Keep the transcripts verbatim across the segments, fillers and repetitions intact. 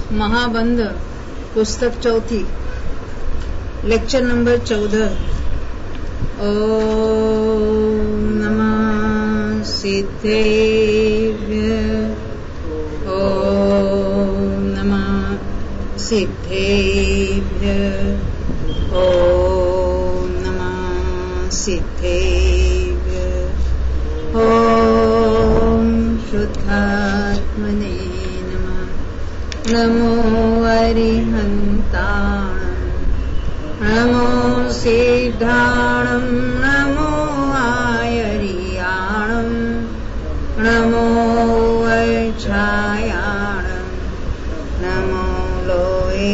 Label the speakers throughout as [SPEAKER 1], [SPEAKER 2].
[SPEAKER 1] महाबंध पुस्तक चौथी lecture number चौदह। ओम नमः सिद्धेभ्य ओम नमः सिद्धेभ्य ओम नमः सिद्धेभ्य ओम शुद्धात्मने नमो अरिहन्ताय नमो सिद्धाणं नमो आयर्याणं नमो वैच्छायाणं नमो लोये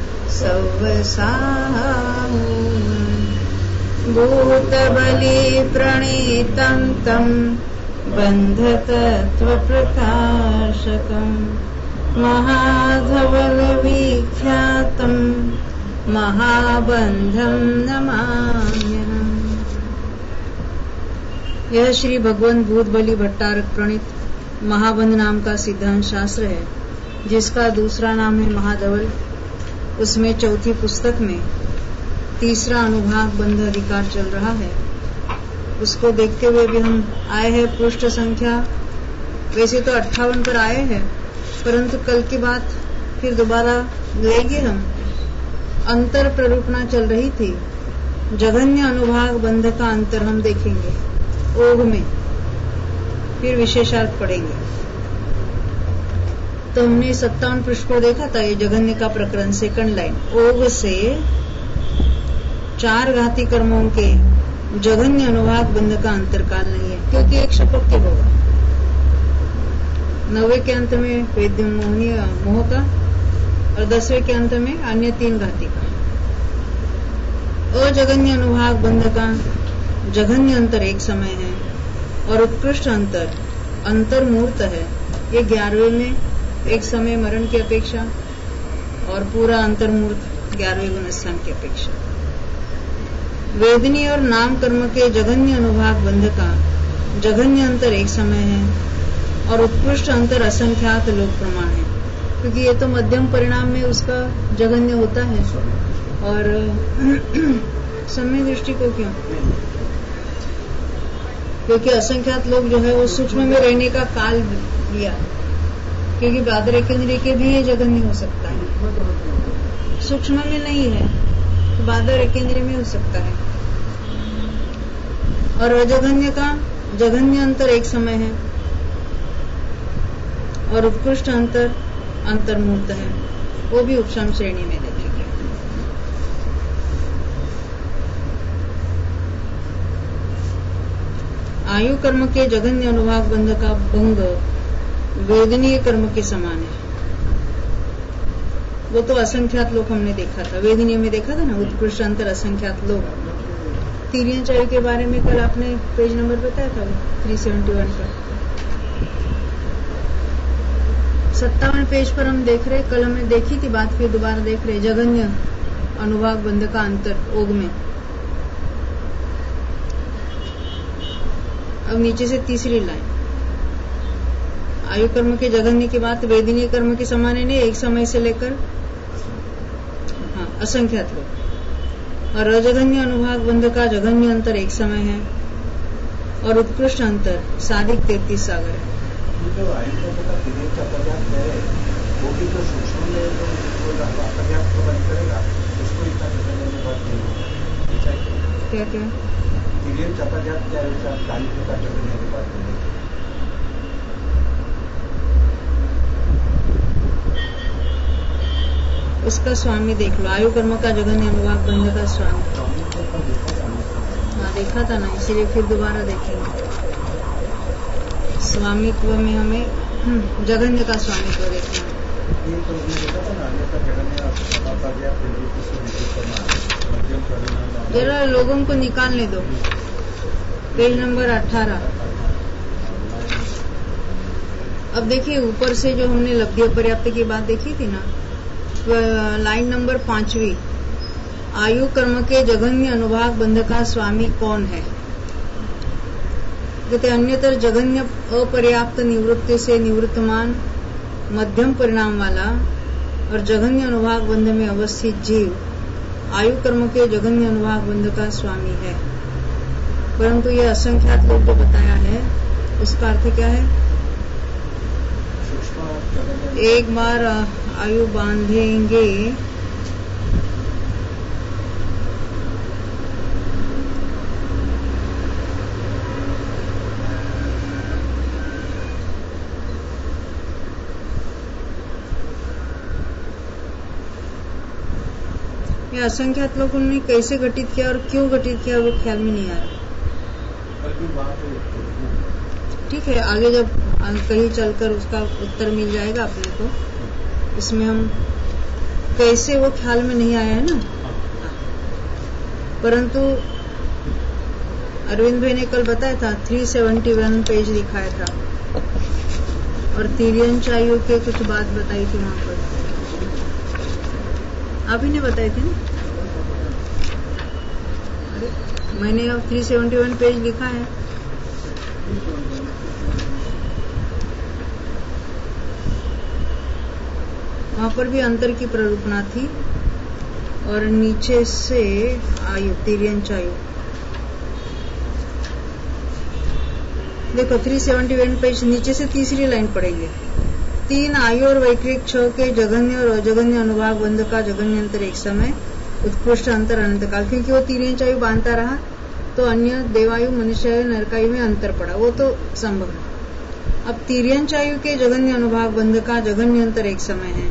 [SPEAKER 1] सव्वसाहम् भूतबली प्रणीतं तं बन्धतत्त्वप्रकाशकम् महाधवलविख्यातं महाबंधं नमाम्यहम्। यह श्री भगवान भूत बलि भट्टारक प्रणीत महाबंध नाम का सिद्धांत शास्त्र है, जिसका दूसरा नाम है महाधवल। उसमें चौथी पुस्तक में तीसरा अनुभाग बंध अधिकार चल रहा है। उसको देखते हुए भी हम आए हैं पृष्ठ संख्या, वैसे तो अट्ठावन पर आए हैं, परंतु कल की बात फिर दोबारा लेंगे हम। अंतर प्ररूपणा चल रही थी, जघन्य अनुभाग बंध का अंतर हम देखेंगे ओघ में, फिर विशेषार्थ पढ़ेंगे। तो हमने सत्तावन पृष्ठ को देखा था, ये जघन्य का प्रकरण सेकंड लाइन। ओघ से चार घाती कर्मों के जघन्य अनुभाग बंध का अंतर काल नहीं है, क्योंकि एक शपक्य होगा। नवे के अंत में वेद्य मोहनीय मोह का और दसवें के अंत में अन्य तीन घाती का। अजघन्य अनुभाग बंध का जघन्य अंतर एक समय है और उत्कृष्ट अंतर अंतर्मूर्त है। ये ग्यारहवें में एक समय मरण की अपेक्षा और पूरा अंतर्मूर्त ग्यारहवें गुणस्थान की अपेक्षा। वेदनी और नाम कर्म के जघन्य अनुभाग बंध का जघन्य अंतर एक समय है और उत्कृष्ट अंतर असंख्यात लोक प्रमाण है, क्योंकि ये तो मध्यम परिणाम में उसका जघन्य होता है। और समय दृष्टि को क्यों? क्योंकि असंख्यात लोग जो है वो सूक्ष्म में रहने का काल लिया, क्योंकि बादर केंद्रीय के भी ये जघन्य हो सकता है। सूक्ष्म में नहीं है तो बादर केंद्रीय में हो सकता है। और अजघन्य का जघन्य अंतर एक समय है और उत्कृष्ट अंतर अंतर्मूर्त है, वो भी उपशम श्रेणी में देखेंगे। आयु कर्म के जघन्य अनुभाग बंध का भंग वेदनीय कर्म के समान है। वो तो असंख्यात लोग हमने देखा था, वेदनीय में देखा था ना, उत्कृष्ट अंतर असंख्यात लोग। तीरियां चाय के बारे में कल आपने पेज नंबर बताया था तीन सौ इकहत्तर पर। सत्तावन पेज पर हम देख रहे, कल हमने देखी थी बात, फिर दोबारा देख रहे जघन्य अनुभाग बंध का अंतर ओघ में। अब नीचे से तीसरी लाइन, आयु कर्म के जघन्य की बात वेदनीय कर्म के समान है नहीं, एक समय से लेकर हाँ असंख्यात लोग। और अजघन्य अनुभाग बंध का जघन्य अंतर एक समय है और उत्कृष्ट अंतर साधिक तैतीस सागर है।
[SPEAKER 2] जो आयु कर्म का तिर्यक का पर्याप्त है, वो भी तो सूक्ष्म में तो पर्याप्त को बंद करेगा, उसको इतना करने की बात नहीं होगी।
[SPEAKER 1] क्या क्या
[SPEAKER 2] तिर्यक का पर्याप्त क्या है, चालीस का करने की बात नहीं।
[SPEAKER 1] उसका स्वामी देख लो, आयु कर्म का जघन्य अनुभाग बंध का स्वामी। हाँ देखा था ना, इसीलिए फिर दोबारा देखेंगे। स्वामित्व में हमें जघन्य का स्वामित्व देखना है। जरा लोगों को निकालने दो। पेज नंबर अठारह। अब देखिए ऊपर से जो हमने लब्धि पर्याप्त की बात देखी थी ना, लाइन नंबर पांचवी, आयु कर्म के जघन्य अनुभाग बंध का स्वामी कौन है? कहते अन्यतर जघन्य अपर्याप्त निवृत्ति से निवृत्तमान मध्यम परिणाम वाला और जघन्य अनुभाग बंध में अवस्थित जीव आयु कर्म के जघन्य अनुभाग बंध का स्वामी है। परंतु यह असंख्यात लोग जो बताया है उसका अर्थ क्या है? एक बार आयु बांधेंगे ये असंख्यात लोगों ने कैसे घटित किया और क्यों घटित किया वो ख्याल में नहीं आ रहा। ठीक है, आगे जब कहीं चलकर उसका उत्तर मिल जाएगा अपने को, इसमें हम कैसे वो ख्याल में नहीं आया है ना। परंतु अरविंद भाई ने कल बताया था तीन सौ इकहत्तर पेज दिखाया था और तिर्यन चायु के कुछ बात बताई थी वहां पर, आप ही ने बताई थी ना। अरे मैंने अब तीन सौ इकहत्तर पेज लिखा है। वहां पर भी अंतर की प्ररूपणा थी और नीचे से आयु तिर्यन चायु। देखो तीन सौ इकहत्तर पेज नीचे से तीसरी लाइन पढ़ेंगे। तीन आयु और वैक्रिक छह के जघन्य और अजघन्य अनुभाग बंध का जघन्य अंतर एक समय, उत्कृष्ट अंतर अनंत काल। क्योंकि वो तिर्यन चायु बांधता रहा तो अन्य देवायु मनुष्य नरकायु में अंतर पड़ा, वो तो संभव है। अब तिर्यन चायु के जघन्य अनुभाग बंध का जघन्य अंतर एक समय है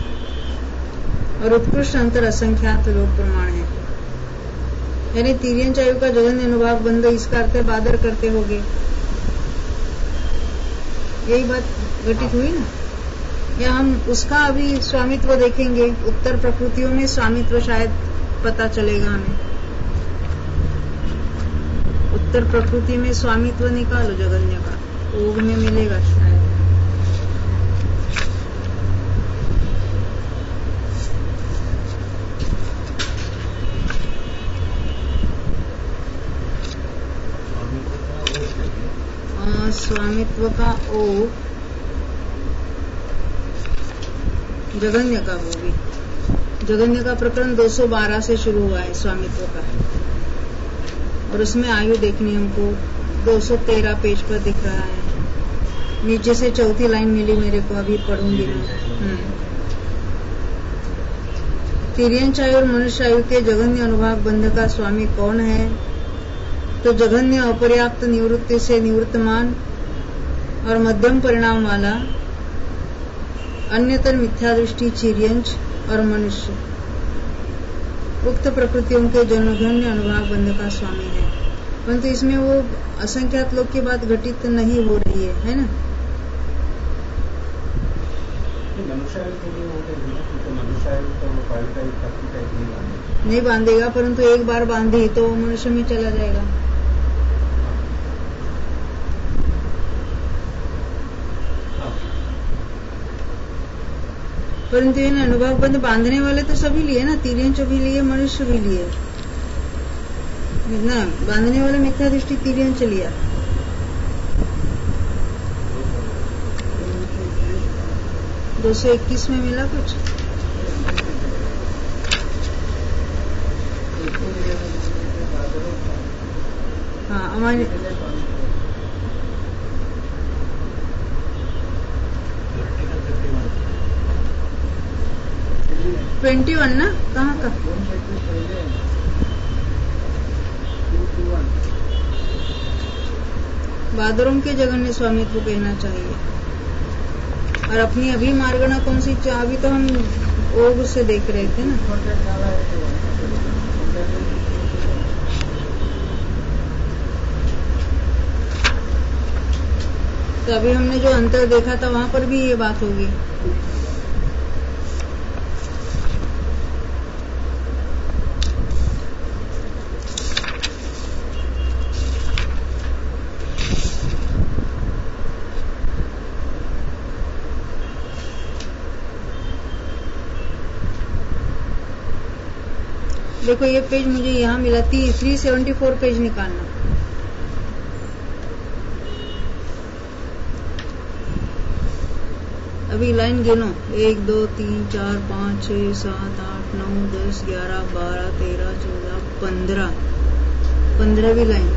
[SPEAKER 1] और उत्कृष्ट अंतर असंख्यात लोक प्रमाण है। यानी तिर्यन चायु का जघन्य अनुभाग बंध, इसका अर्थ बादर करते होगे, यही बात घटित हुई ना। या हम उसका अभी स्वामित्व देखेंगे, उत्तर प्रकृतियों में स्वामित्व शायद पता चलेगा हमें। उत्तर प्रकृति में स्वामित्व निकालो जघन्य का, ओग में मिलेगा शायद। स्वामित्व का ओग जघन्य का, वो भी जघन्य का प्रकरण दो सौ बारह से शुरू हुआ है स्वामित्व का, और उसमें आयु देखनी हमको दो सौ तेरह पेज पर दिख रहा है। नीचे से चौथी लाइन मिली मेरे को, अभी पढ़ूंगी मैं। तिर्यन चायु और मनुष्य आयु के जघन्य अनुभाग बंध का स्वामी कौन है? तो जघन्य अपर्याप्त निवृत्ति से निवृत्तमान और मध्यम परिणाम वाला अन्यतर मिथ्या दृष्टि चिर्यंच और मनुष्य उक्त प्रकृतियों के जघन्य अनुभाग बंध का स्वामी है। परंतु इसमें वो असंख्यात लोग की बात घटित नहीं हो रही है, है ना। नहीं बांधेगा, परंतु एक बार बांधे तो मनुष्य में चला जाएगा। परंतु इन अनुभाग बंध बांधने वाले तो सभी लिए ना, तिर्यंच भी लिए, मनुष्य भी लिए ना। बांधने वाले मिथ्या दृष्टि तिर्यंच लिया। दो सौ इक्कीस में मिला कुछ। हाँ हमारे ट्वेंटी वन ना, कहाँ का? बादरों के जघन्य स्वामित्व कहना चाहिए। और अपनी अभी मार्गना कौन सी? अभी तो हम ओग से देख रहे थे ना। तो अभी हमने जो अंतर देखा था वहां पर भी ये बात होगी। देखो ये पेज मुझे यहाँ मिला थी, थ्री सेवेंटी फोर पेज निकालना। अभी लाइन गिनो, एक दो तीन चार पाँच छः सात आठ नौ दस ग्यारह बारह तेरह चौदह पंद्रह, पंद्रहवीं लाइन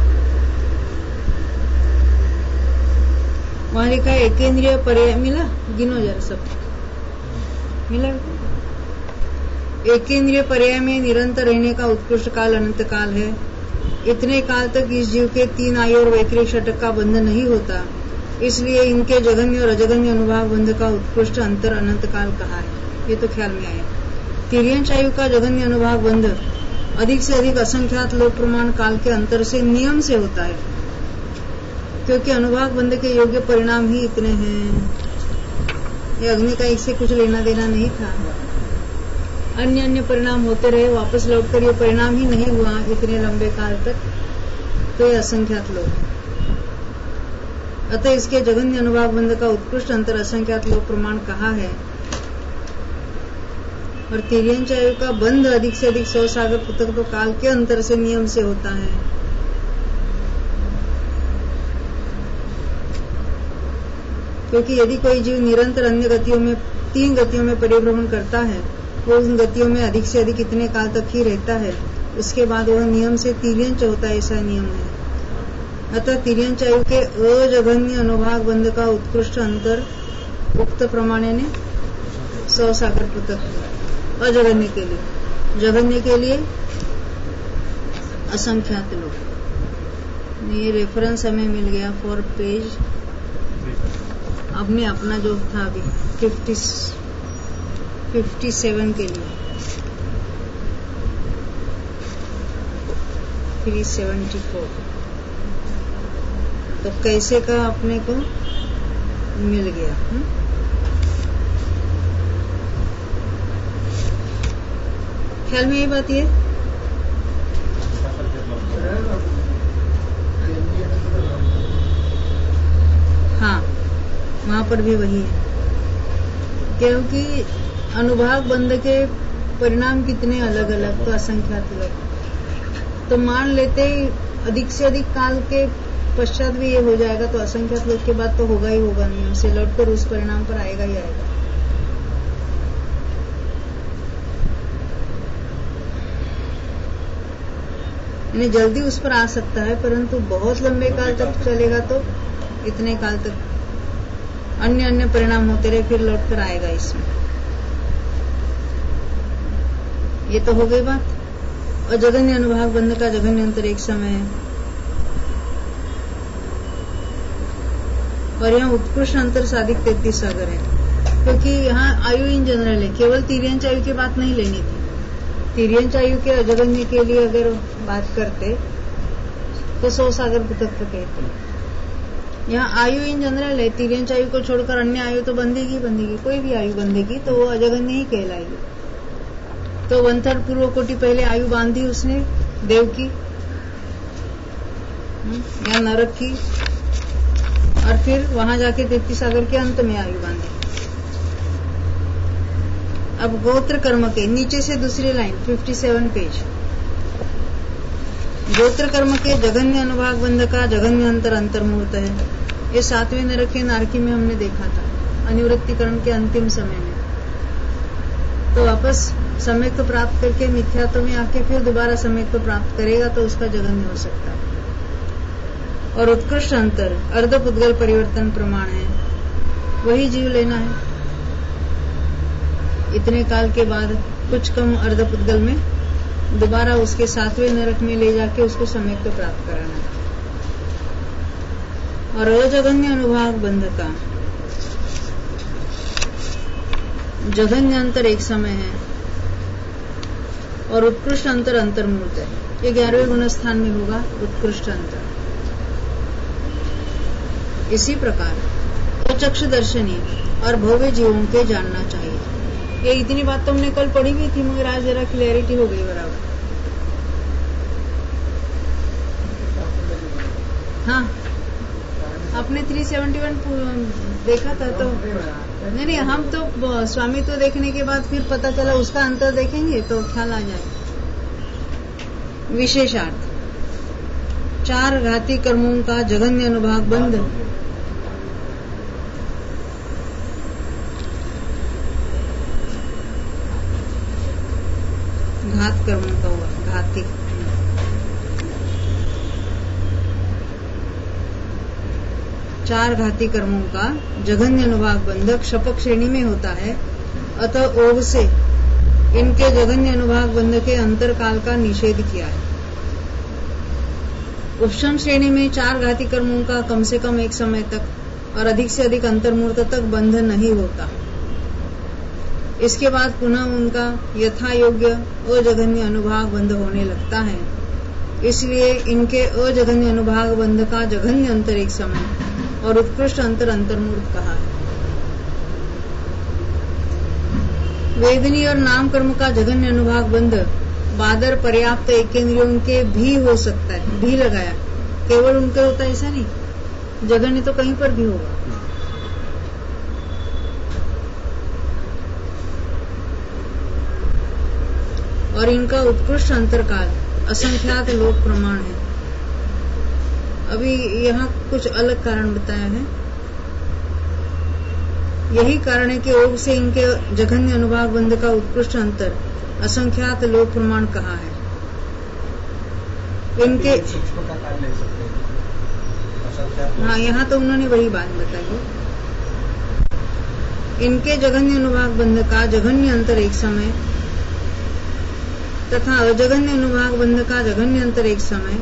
[SPEAKER 1] वहां लिखा है एकेंद्रीय पर्याय। मिला? गिनो जरा सब। मिला? एकेंद्रीय पर्याय में निरंतर रहने का उत्कृष्ट काल अनंत काल है। इतने काल तक इस जीव के तीन आयु और वैक्रिक षटक का बंध नहीं होता, इसलिए इनके जगन्य और अजगन्य अनुभाग बंध का उत्कृष्ट अंतर अनंत काल कहा है। ये तो ख्याल में आया। तिर्यंश आयु का जगन्य अनुभाग बंध अधिक से अधिक असंख्यात लोक प्रमाण काल के अंतर से नियम से होता है, क्योंकि अनुभाग बंध के योग्य परिणाम ही इतने हैं। ये अग्नि का एक से कुछ लेना देना नहीं था। अन्य अन्य परिणाम होते रहे, वापस लौटकर ये परिणाम ही नहीं हुआ इतने लंबे काल तक, तो ये असंख्यात लोग। अतः इसके जगन्य अनुभाग बंध का उत्कृष्ट अंतर असंख्यात लोक प्रमाण कहा है। और तिर्यंश आयु का बंध अधिक से अधिक सौ सागर पृथक तो काल के अंतर से नियम से होता है। क्योंकि यदि कोई जीव निरंतर अन्य गतियों में तीन गतियों में परिभ्रमण करता है, वो उन गतियों में अधिक से अधिक इतने काल तक ही रहता है, उसके बाद वह नियम से तिर्यंश होता है, ऐसा नियम है। अतः तिर्यंश आयु के अजगन्य अनुभाग बंध का उत्कृष्ट अंतर उक्त प्रमाण ने सौ सागर पृथक अजगन्य के लिए, जगन्य के लिए असंख्यात लोग। ये रेफरेंस हमें मिल गया फॉर पेज। अब मैं अपना जो था अभी फिफ्टी फिफ्टी सेवन के लिए थ्री सेवेंटी फोर, तो कैसे का अपने को मिल गया। हुँ? ख्याल में यही बात ये हाँ, वहां पर भी वही है, क्योंकि अनुभाग बंध के परिणाम कितने अलग अलग, तो असंख्यात लोग। तो मान लेते अधिक से अधिक काल के पश्चात भी ये हो जाएगा, तो असंख्यात लोग के बाद तो होगा ही होगा, नियम से लौटकर उस परिणाम पर आएगा ही आएगा। यानी जल्दी उस पर आ सकता है, परंतु बहुत लंबे काल तक चलेगा तो इतने काल तक अन्य अन्य परिणाम होते रहे, फिर लौटकर आएगा इसमें। ये तो हो गई बात। और जगन्य अनुभाग बंध का जगन्य अंतर एक समय है, और यहाँ उत्कृष्ट अंतर साधिक तैतीस सागर है, क्योंकि यहाँ आयु इन जनरल है, केवल तिर्यंश आयु की बात नहीं लेनी थी। तिर्यंश आयु के अजगन्य के लिए अगर बात करते तो सौ सागर पृथक तो कहते। यहाँ आयु इन जनरल है, तिर्यंश आयु को छोड़कर अन्य आयु तो बंधेगी बंधेगी, कोई भी आयु बंधेगी तो वो अजगन्य ही कहलाएगी। तो वन थर्ड पूर्व कोटि पहले आयु बांधी उसने देव की या नरक की, और फिर वहां जाके तैतीस सागर के अंत में आयु बांधी। अब गोत्र कर्म के नीचे से दूसरी लाइन सत्तावन पेज, गोत्र कर्म के जगन्य अनुभाग बंध का जगन्य अंतर अंतर्मुहूर्त है। ये सातवें नरक के नारकी में हमने देखा था, अनिवृत्तिकरण के अंतिम समय में। तो वापस सम्यक तो प्राप्त करके मिथ्यात्व में आके फिर दोबारा सम्यक तो प्राप्त करेगा, तो उसका जगन्य हो सकता है। और उत्कृष्ट अंतर अर्ध पुद्गल परिवर्तन प्रमाण है, वही जीव लेना है। इतने काल के बाद कुछ कम अर्ध पुद्गल में दोबारा उसके सातवें नरक में ले जाके उसको सम्यक तो प्राप्त कराना है। और अजगन्य अनुभाग बंध का जगन्य अंतर एक समय है, और उत्कृष्ट अंतर अंतर्मूर्त है। ये ग्यारहवें गुण स्थान में होगा उत्कृष्ट अंतर। इसी प्रकार चक्षु दर्शनी और भव्य जीवों के जानना चाहिए। ये इतनी बात तो हमने कल पढ़ी भी थी, मगर आज जरा क्लियरिटी हो गई बराबर। हाँ, आपने तीन सौ इकहत्तर देखा था, तो नहीं नहीं हम तो स्वामित्व तो देखने के बाद फिर पता चला उसका अंतर देखेंगे तो ख्याल आ जाए। विशेषार्थ चार घाती कर्मों का जगन्य अनुभाग बंध घात कर्मों का हुआ, घाती। चार घाती कर्मों का जघन्य अनुभाग बंधक शपक श्रेणी में होता है, अतः ओघ से इनके जघन्य अनुभाग बंध के अंतरकाल का निषेध किया है। उपशम श्रेणी में चार घाती कर्मों का कम से कम एक समय तक और अधिक से अधिक अंतर्मुहूर्त तक बंध नहीं होता। इसके बाद पुनः उनका यथा योग्य अजघन्य अनुभाग बंध होने लगता है। इसलिए इनके अजघन्य अनुभाग बंध का जघन्य अंतर एक समय और उत्कृष्ट अंतर अंतर्मुहूर्त कहा है। वेदनी और नाम कर्म का जघन्य अनुभाग बंध बादर पर्याप्त एकेंद्रियों के भी हो सकता है, भी लगाया, केवल उनके होता है ऐसा नहीं, जघन्य तो कहीं पर भी होगा। और इनका उत्कृष्ट अंतरकाल असंख्यात लोक प्रमाण है। अभी यहाँ कुछ अलग कारण बताया है। यही कारण है कि ओघ से इनके जघन्य अनुभाग बंध का उत्कृष्ट अंतर असंख्यात लोक प्रमाण कहा है। इनके
[SPEAKER 2] सूक्ष्म का काल ले सकते हैं।
[SPEAKER 1] हाँ, यहाँ तो उन्होंने वही बात बताई। इनके जघन्य अनुभाग बंध का जघन्य अंतर एक समय तथा अजघन्य अनुभाग बंध का जघन्य अंतर एक समय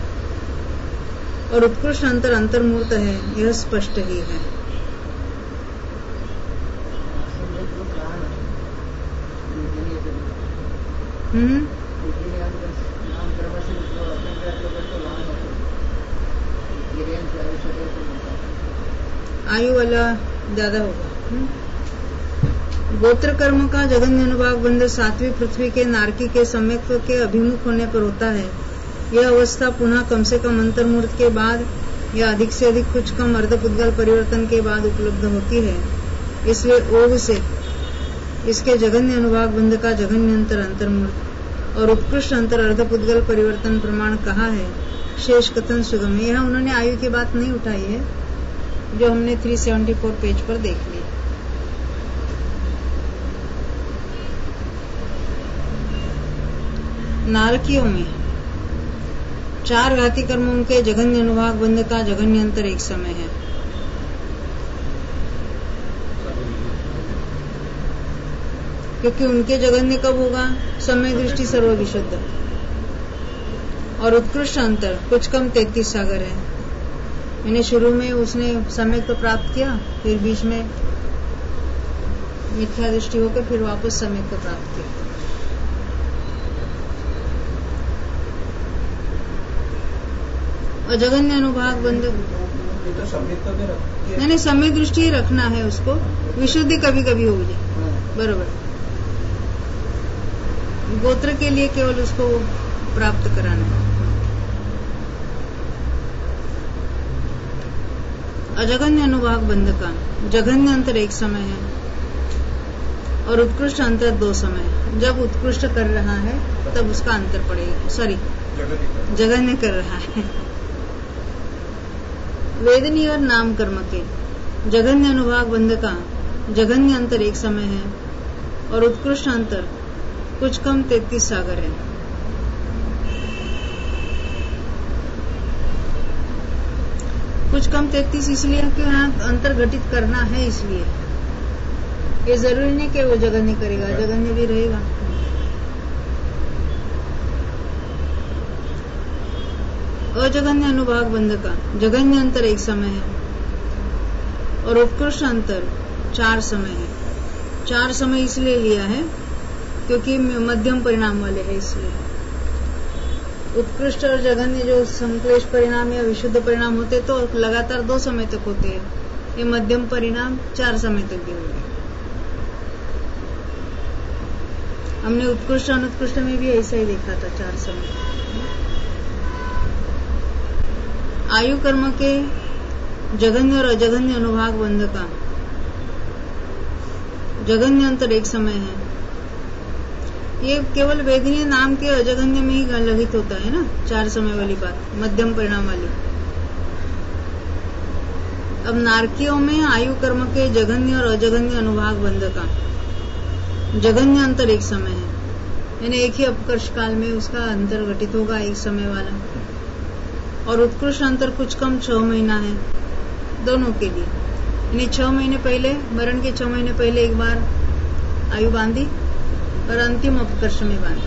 [SPEAKER 1] और उत्कृष्ट अंतर अंतर्मूर्त है, यह स्पष्ट ही है। हम्म आयु वाला ज्यादा होगा। गोत्र कर्म का जघन्य अनुभाग बंध सातवीं पृथ्वी के नारकी के सम्यक्त्व के अभिमुख होने पर होता है। यह अवस्था पुनः कम से कम अंतर्मुहूर्त के बाद या अधिक से अधिक कुछ कम अर्धपुद्गल परिवर्तन के बाद उपलब्ध होती है। इसलिए ओघ से इसके जघन्य अनुभाग बंध का जघन्य अंतर अंतर्मुहूर्त और उत्कृष्ट अंतर अर्धपुद्गल परिवर्तन प्रमाण कहा है। शेष कथन सुगम है। यहाँ उन्होंने आयु की बात नहीं उठाई है, जो हमने तीन सौ चौहत्तर पेज पर देख ली। नारकियों में चार घाती कर्मों के जघन्य अनुभाग बंध का जघन्य अंतर एक समय है। क्योंकि उनके जघन्य कब होगा? समय दृष्टि सर्व विशुद्ध और उत्कृष्ट अंतर कुछ कम तैतीस सागर है। मैंने शुरू में उसने समय को प्राप्त किया, फिर बीच में मिथ्या दृष्टि होकर फिर वापस समय को प्राप्त किया। अजघन्य अनुभाग बंध नहीं नहीं समय दृष्टि ही रखना है उसको, विशुद्धि कभी कभी होगी बरोबर। गोत्र के लिए केवल उसको प्राप्त कराना है। अजघन्य अनुभाग बंध का जघन्य अंतर एक समय है और उत्कृष्ट अंतर दो समय। जब उत्कृष्ट कर रहा है तब उसका अंतर पड़ेगा, सॉरी जघन्य कर रहा है। वेदनी और नाम कर्म के जघन्य अनुभाग बंध का जघन्य अंतर एक समय है और उत्कृष्ट अंतर कुछ कम तैतीस सागर है। कुछ कम तैतीस इसलिए कि यहाँ अंतर घटित करना है, इसलिए ये जरूरी नहीं कि वो जघन्य करेगा, जघन्य भी रहेगा। अजघन्य अनुभाग बंध का जघन्य अंतर एक समय है और उत्कृष्ट अंतर चार समय है। चार समय इसलिए लिया है क्योंकि मध्यम परिणाम वाले है, इसलिए उत्कृष्ट और जघन्य जो संक्लेश परिणाम या विशुद्ध परिणाम होते तो लगातार दो समय तक होते हैं। ये मध्यम परिणाम चार समय तक भी होंगे। हमने उत्कृष्ट अनुत्कृष्ट में भी ऐसा ही देखा था, चार समय। आयु कर्म के जघन्य और अजघन्य अनुभाग बंध का जघन्य अंतर एक समय है। ये केवल वेदनीय नाम के अजघन्य में ही लगित होता है ना, चार समय वाली बात, मध्यम परिणाम वाली। अब नारकियों में आयु कर्म के जघन्य और अजघन्य अनुभाग बंध का जघन्य अंतर एक समय है, यानी एक ही अपकर्ष काल में उसका अंतर घटित होगा एक समय वाला, और उत्कृष्ट अंतर कुछ कम छह महीना है दोनों के लिए। यानी छह महीने पहले, मरण के छह महीने पहले एक बार आयु बांधी और अंतिम अपकर्ष में बांधा।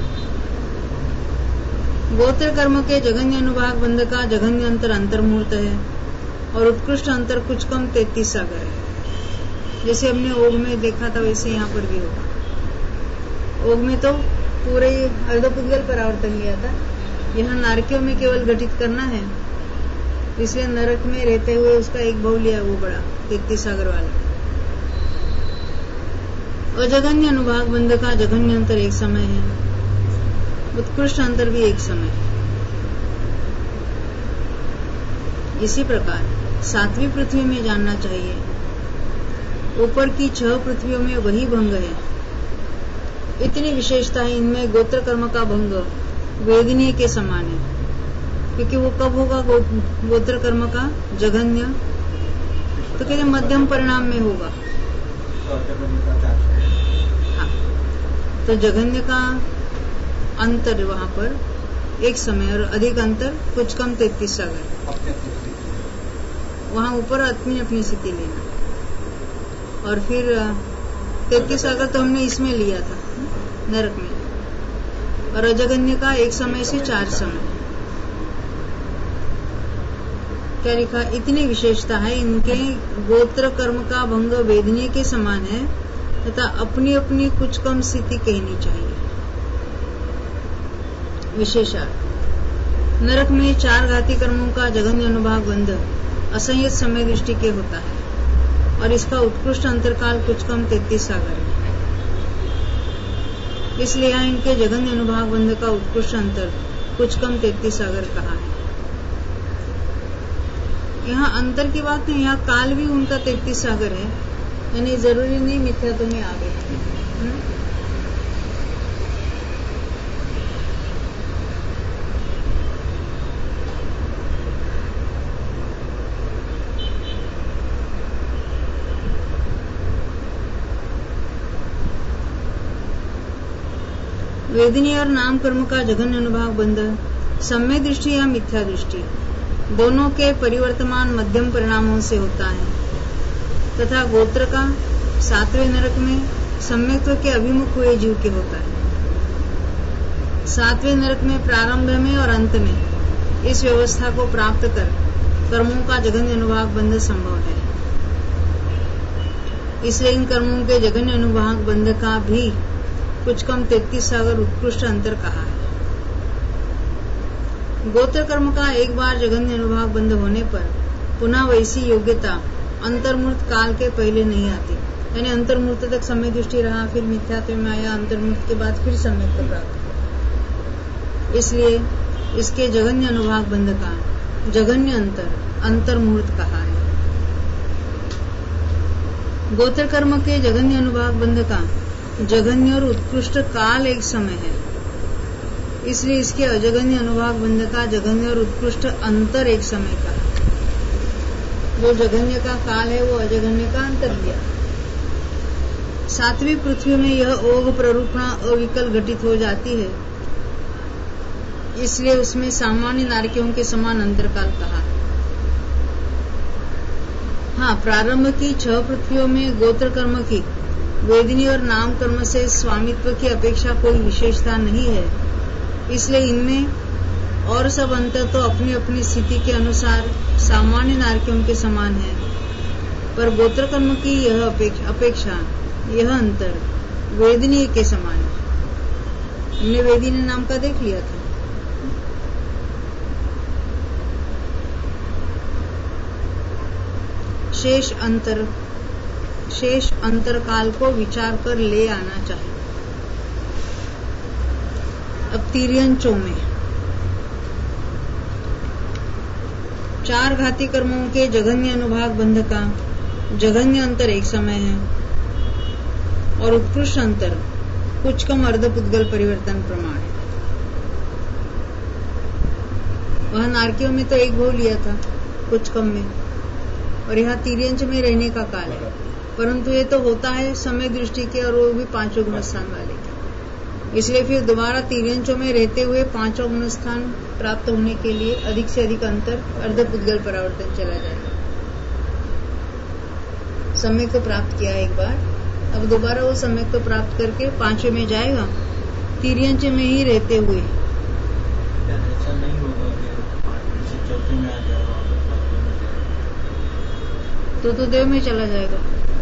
[SPEAKER 1] गोत्र कर्म के जघन्य अनुभाग बंध का जघन्य अंतर अंतर्मुहूर्त है और उत्कृष्ट अंतर कुछ कम तैतीस सागर है। जैसे हमने ओग में देखा था वैसे यहाँ पर भी होगा। ओग में तो पूरे अर्धपुद्गल परावर्तन लिया था, यहाँ नारकियों में केवल घटित करना है, इसलिए नरक में रहते हुए उसका एक भाव लिया, वो बड़ा तैतीस सागर वाला। अजघन्य अनुभाग बंध का जघन्य अंतर एक समय है, उत्कृष्ट अंतर भी एक समय। इसी प्रकार सातवीं पृथ्वी में जानना चाहिए, ऊपर की छह पृथ्वियों में वही भंग है। इतनी विशेषता है इनमें, गोत्र कर्म का भंग वेदनीय के समान है, क्योंकि वो कब होगा गो, गोत्र कर्म का जघन्य, तो कहते मध्यम परिणाम में होगा। हाँ, तो जघन्य का अंतर वहां पर एक समय और अधिक अंतर कुछ कम तैतीस सागर। वहां ऊपर अपनी अपनी स्थिति लेना, और फिर तैतीस सागर तो हमने इसमें लिया था नरक में, और अजघन्य का एक समय से चार समय। क्या लिखा? इतनी विशेषता है इनके, गोत्र कर्म का भंग वेदनीय के समान है तथा अपनी अपनी कुछ कम स्थिति कहनी चाहिए। विशेषार्थ, नरक में चार घाती कर्मों का जघन्य अनुभाग बंध असंयत समय दृष्टि के होता है और इसका उत्कृष्ट अंतरकाल कुछ कम तैतीस सागर है। इसलिए यहाँ इनके जघन्य अनुभाग बंध का उत्कृष्ट अंतर कुछ कम तैतीस सागर कहा है। यहाँ अंतर की बात नहीं, यहाँ काल भी उनका तैतीस सागर है, यानी जरूरी नहीं मिथ्यात्व में आ गए। वेदनीय और नाम कर्म का जघन्य अनुभाग बंध सम्य दृष्टि या मिथ्या दृष्टि दोनों के परिवर्तमान मध्यम परिणामों से होता है, तथा गोत्र का सातवें नरक में सम्यक्त्व के अभिमुख हुए जीव के होता है। सातवें नरक में प्रारंभ में और अंत में इस व्यवस्था को प्राप्त कर कर्मों का जघन्य अनुभाग बंध संभव है। इसलिए इन कर्मों के जघन्य अनुभाग बंध का भी कुछ कम तैतीस सागर उत्कृष्ट अंतर कहा है। गोत्र कर्म का एक बार जघन्य अनुभाग बंध होने पर पुनः वैसी योग्यता अंतर्मूर्त काल के पहले नहीं आती, यानी अंतर्मूर्त तक समय दृष्टि रहा, फिर मिथ्यात्व में आया, अंतर्मूर्त के बाद फिर सम्यक्त्व प्राप्त। इसलिए इसके जघन्य अनुभाग बंध का जघन्य अंतर अंतर्मूर्त कहा है। गोत्र कर्म के जघन्य अनुभाग बंध का जघन्य और उत्कृष्ट काल एक समय है, इसलिए इसके अजघन्य अनुभाग बंध का जघन्य और उत्कृष्ट अंतर एक समय का। जो जघन्य का काल है वो अजघन्य का अंतर लिया। सातवीं पृथ्वी में यह ओघ प्ररूपणा अविकल घटित हो जाती है, इसलिए उसमें सामान्य नारकियों के समान अंतरकाल कहा। हाँ, प्रारंभ की छह पृथ्वियों में गोत्र कर्म की वेदनी और नाम कर्म से स्वामित्व की अपेक्षा कोई विशेषता नहीं है, इसलिए इनमें और सब अंतर तो अपनी अपनी स्थिति के अनुसार सामान्य नारकियों के समान है, पर गोत्र कर्म की यह अपेक्षा, अपेक्षा यह अंतर वेदनीय के समान है। हमने वेदनीय नाम का देख लिया था। शेष अंतर शेष अंतरकाल को विचार कर ले आना चाहिए। अब तिर्यन चौमे चार घाती कर्मों के जघन्य अनुभाग बंध का जघन्य अंतर एक समय है और उत्कृष्ट अंतर कुछ कम अर्धपुद्गल परिवर्तन प्रमाण है। वह नारकियों में तो एक भाव लिया था कुछ कम में, और यहाँ तिर्यंच में रहने का काल है, परंतु ये तो होता है समय दृष्टि के, और वो भी पांचों गुण स्थान वाले के। इसलिए फिर दोबारा तिर्यंचों में रहते हुए पांचों गुणस्थान प्राप्त होने के लिए अधिक से अधिक अंतर अर्धपुद्गल परावर्तन चला जाएगा। सम्यक तो प्राप्त किया एक बार, अब दोबारा वो सम्यक तो प्राप्त करके पांचवें में जाएगा, तिर्यंच में ही रहते हुए।
[SPEAKER 3] ऐसा नहीं होगा कि पांचवें से चौथे में आ जाएगा और पांचवें में जाएगा,
[SPEAKER 1] तो तो देव में चला जाएगा।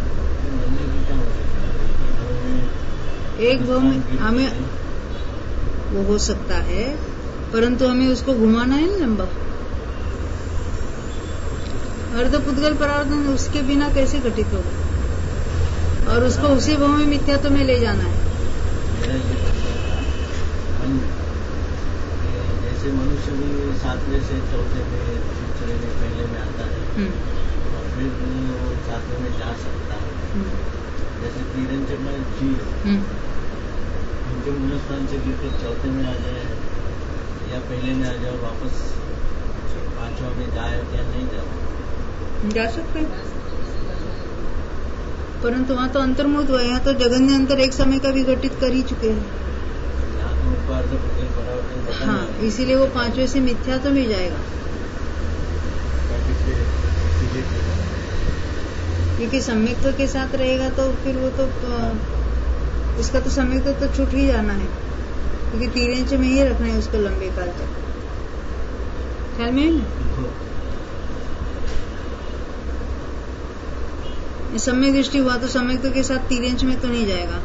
[SPEAKER 1] एक भाव में हमें वो हो सकता है, परंतु हमें उसको घुमाना है ना लंबा। अर्धपुद्गल परावर्तन उसके बिना कैसे घटित होगा, और उसको उसी भाव में मिथ्यात्व में ले जाना है।
[SPEAKER 3] जैसे मनुष्य भी सातवें से चौथे में तीसरे में पहले में आता है और फिर वो सातवें में जा सकता है। जैसे तिर्यंच में जीव मूल स्थान से गिरकर चौथे में आ जाए या पहले में आ जाए और वापस पांचवा में जाए या नहीं जाए,
[SPEAKER 1] जा सकते हैं, परंतु वहाँ तो अंतर्मुक्त हुआ, यहाँ तो जगन्य अंतर एक समय का भी घटित कर ही चुके हैं।
[SPEAKER 3] यहाँ तो अर्धपुद्गल परावर्तन।
[SPEAKER 1] हाँ, इसीलिए वो पांचवें से मिथ्यात्व में जाएगा, क्योंकि सम्यक्त्व के साथ रहेगा तो फिर वो तो उसका तो सम्यक्त्व तो छूट ही जाना है, क्योंकि तिर्यंच में ही रखना है उसको लंबे काल तक। ख्याल में है ना? सम्यक दृष्टि हुआ तो सम्यक्त्व के साथ तिर्यंच में तो नहीं जाएगा।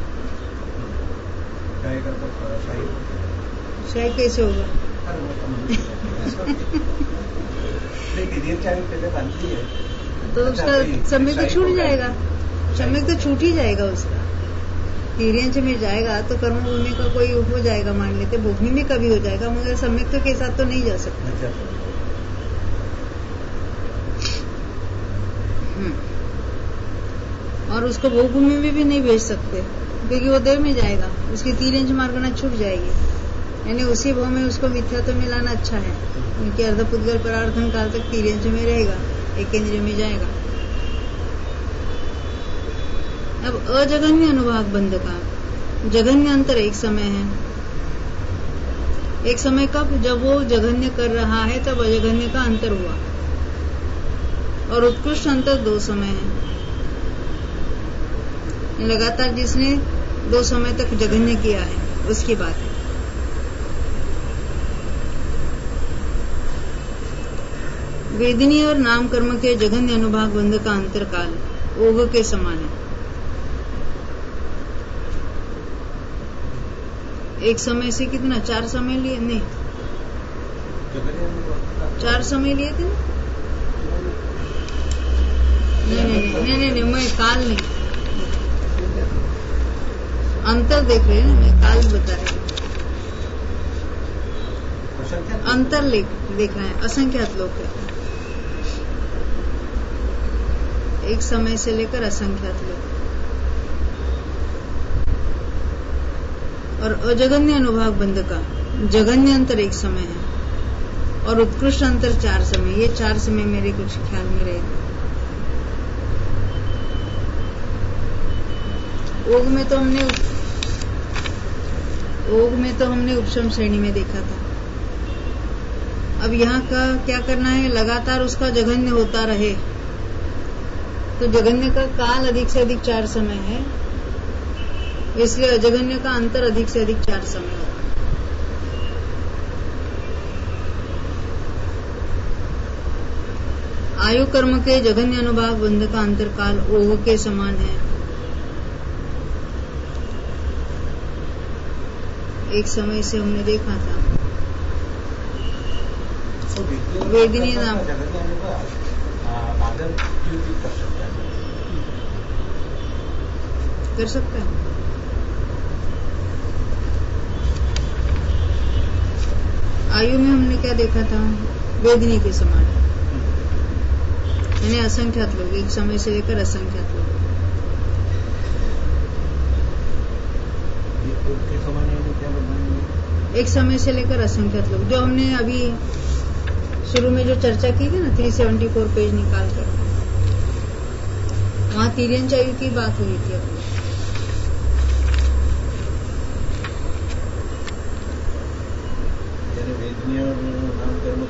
[SPEAKER 1] शाही कैसे होगा? तो उसका सम्यक तो छूट जाएगा, सम्यक तो छूट ही जाएगा उसका। तिर्यंच में जाएगा तो कर्म भूमि का कोई हो जाएगा, मान लेते भोगनी में कभी हो जाएगा, मगर सम्यक के साथ तो नहीं जा सकता। और उसको भोगभूमि में भी नहीं भेज सकते, क्योंकि वो देव में जाएगा, उसकी तिर्यंच मार्गना छूट जाएगी। यानी उसी भाव में उसको मिथ्यात्व में लाना अच्छा है, क्योंकि अर्धपुद्गल परावर्तन काल तक तिर्यंच में रहेगा, एक इंद्रिय में जाएगा। अब अजगन्य अनुभाग बंध का जघन्य अंतर एक समय है। एक समय कब? जब वो जघन्य कर रहा है तब अजगन्य का अंतर हुआ, और उत्कृष्ट अंतर दो समय है। लगातार जिसने दो समय तक जघन्य किया है उसकी बात है। वेदिनी और नाम कर्म के जघन्य अनुभाग बंध का अंतर काल ओघ के समान है। एक समय से कितना? चार समय लिए? नहीं, चार समय लिए थे ना? नहीं नहीं नहीं नहीं नहीं, नहीं मैं काल नहीं, अंतर देख रहे हैं ना, मैं काल बता रही हूँ। अंतर देख रहे हैं, असंख्यात लोग है, एक समय से लेकर असंख्यात लोग। और अजगन्य अनुभाग बंध का जघन्य अंतर एक समय है और उत्कृष्ट अंतर चार समय। ये चार समय मेरे कुछ ख्याल में रहे थे। ओघ में तो हमने ओघ में तो हमने उपशम श्रेणी में देखा था। अब यहाँ का क्या करना है? लगातार उसका जघन्य होता रहे, तो जघन्य का काल अधिक से अधिक चार समय है, इसलिए अजघन्य का अंतर अधिक से अधिक चार समय होगा। आयु कर्म के जघन्य अनुभाग बंध का अंतर काल ओघ के समान है। एक समय से हमने देखा था वेदिनी नाम कर सकता है। आयु में हमने क्या देखा था? वेदिनी के समान, यानी असंख्यात लोग, एक समय से लेकर असंख्यात लोग। एक समय से लेकर असंख्यात लोग, जो हमने अभी शुरू में जो चर्चा की थी ना, तीन सौ चौहत्तर पेज निकाल कर, वहां तिर्यंच आयु की बात हुई थी अपनी।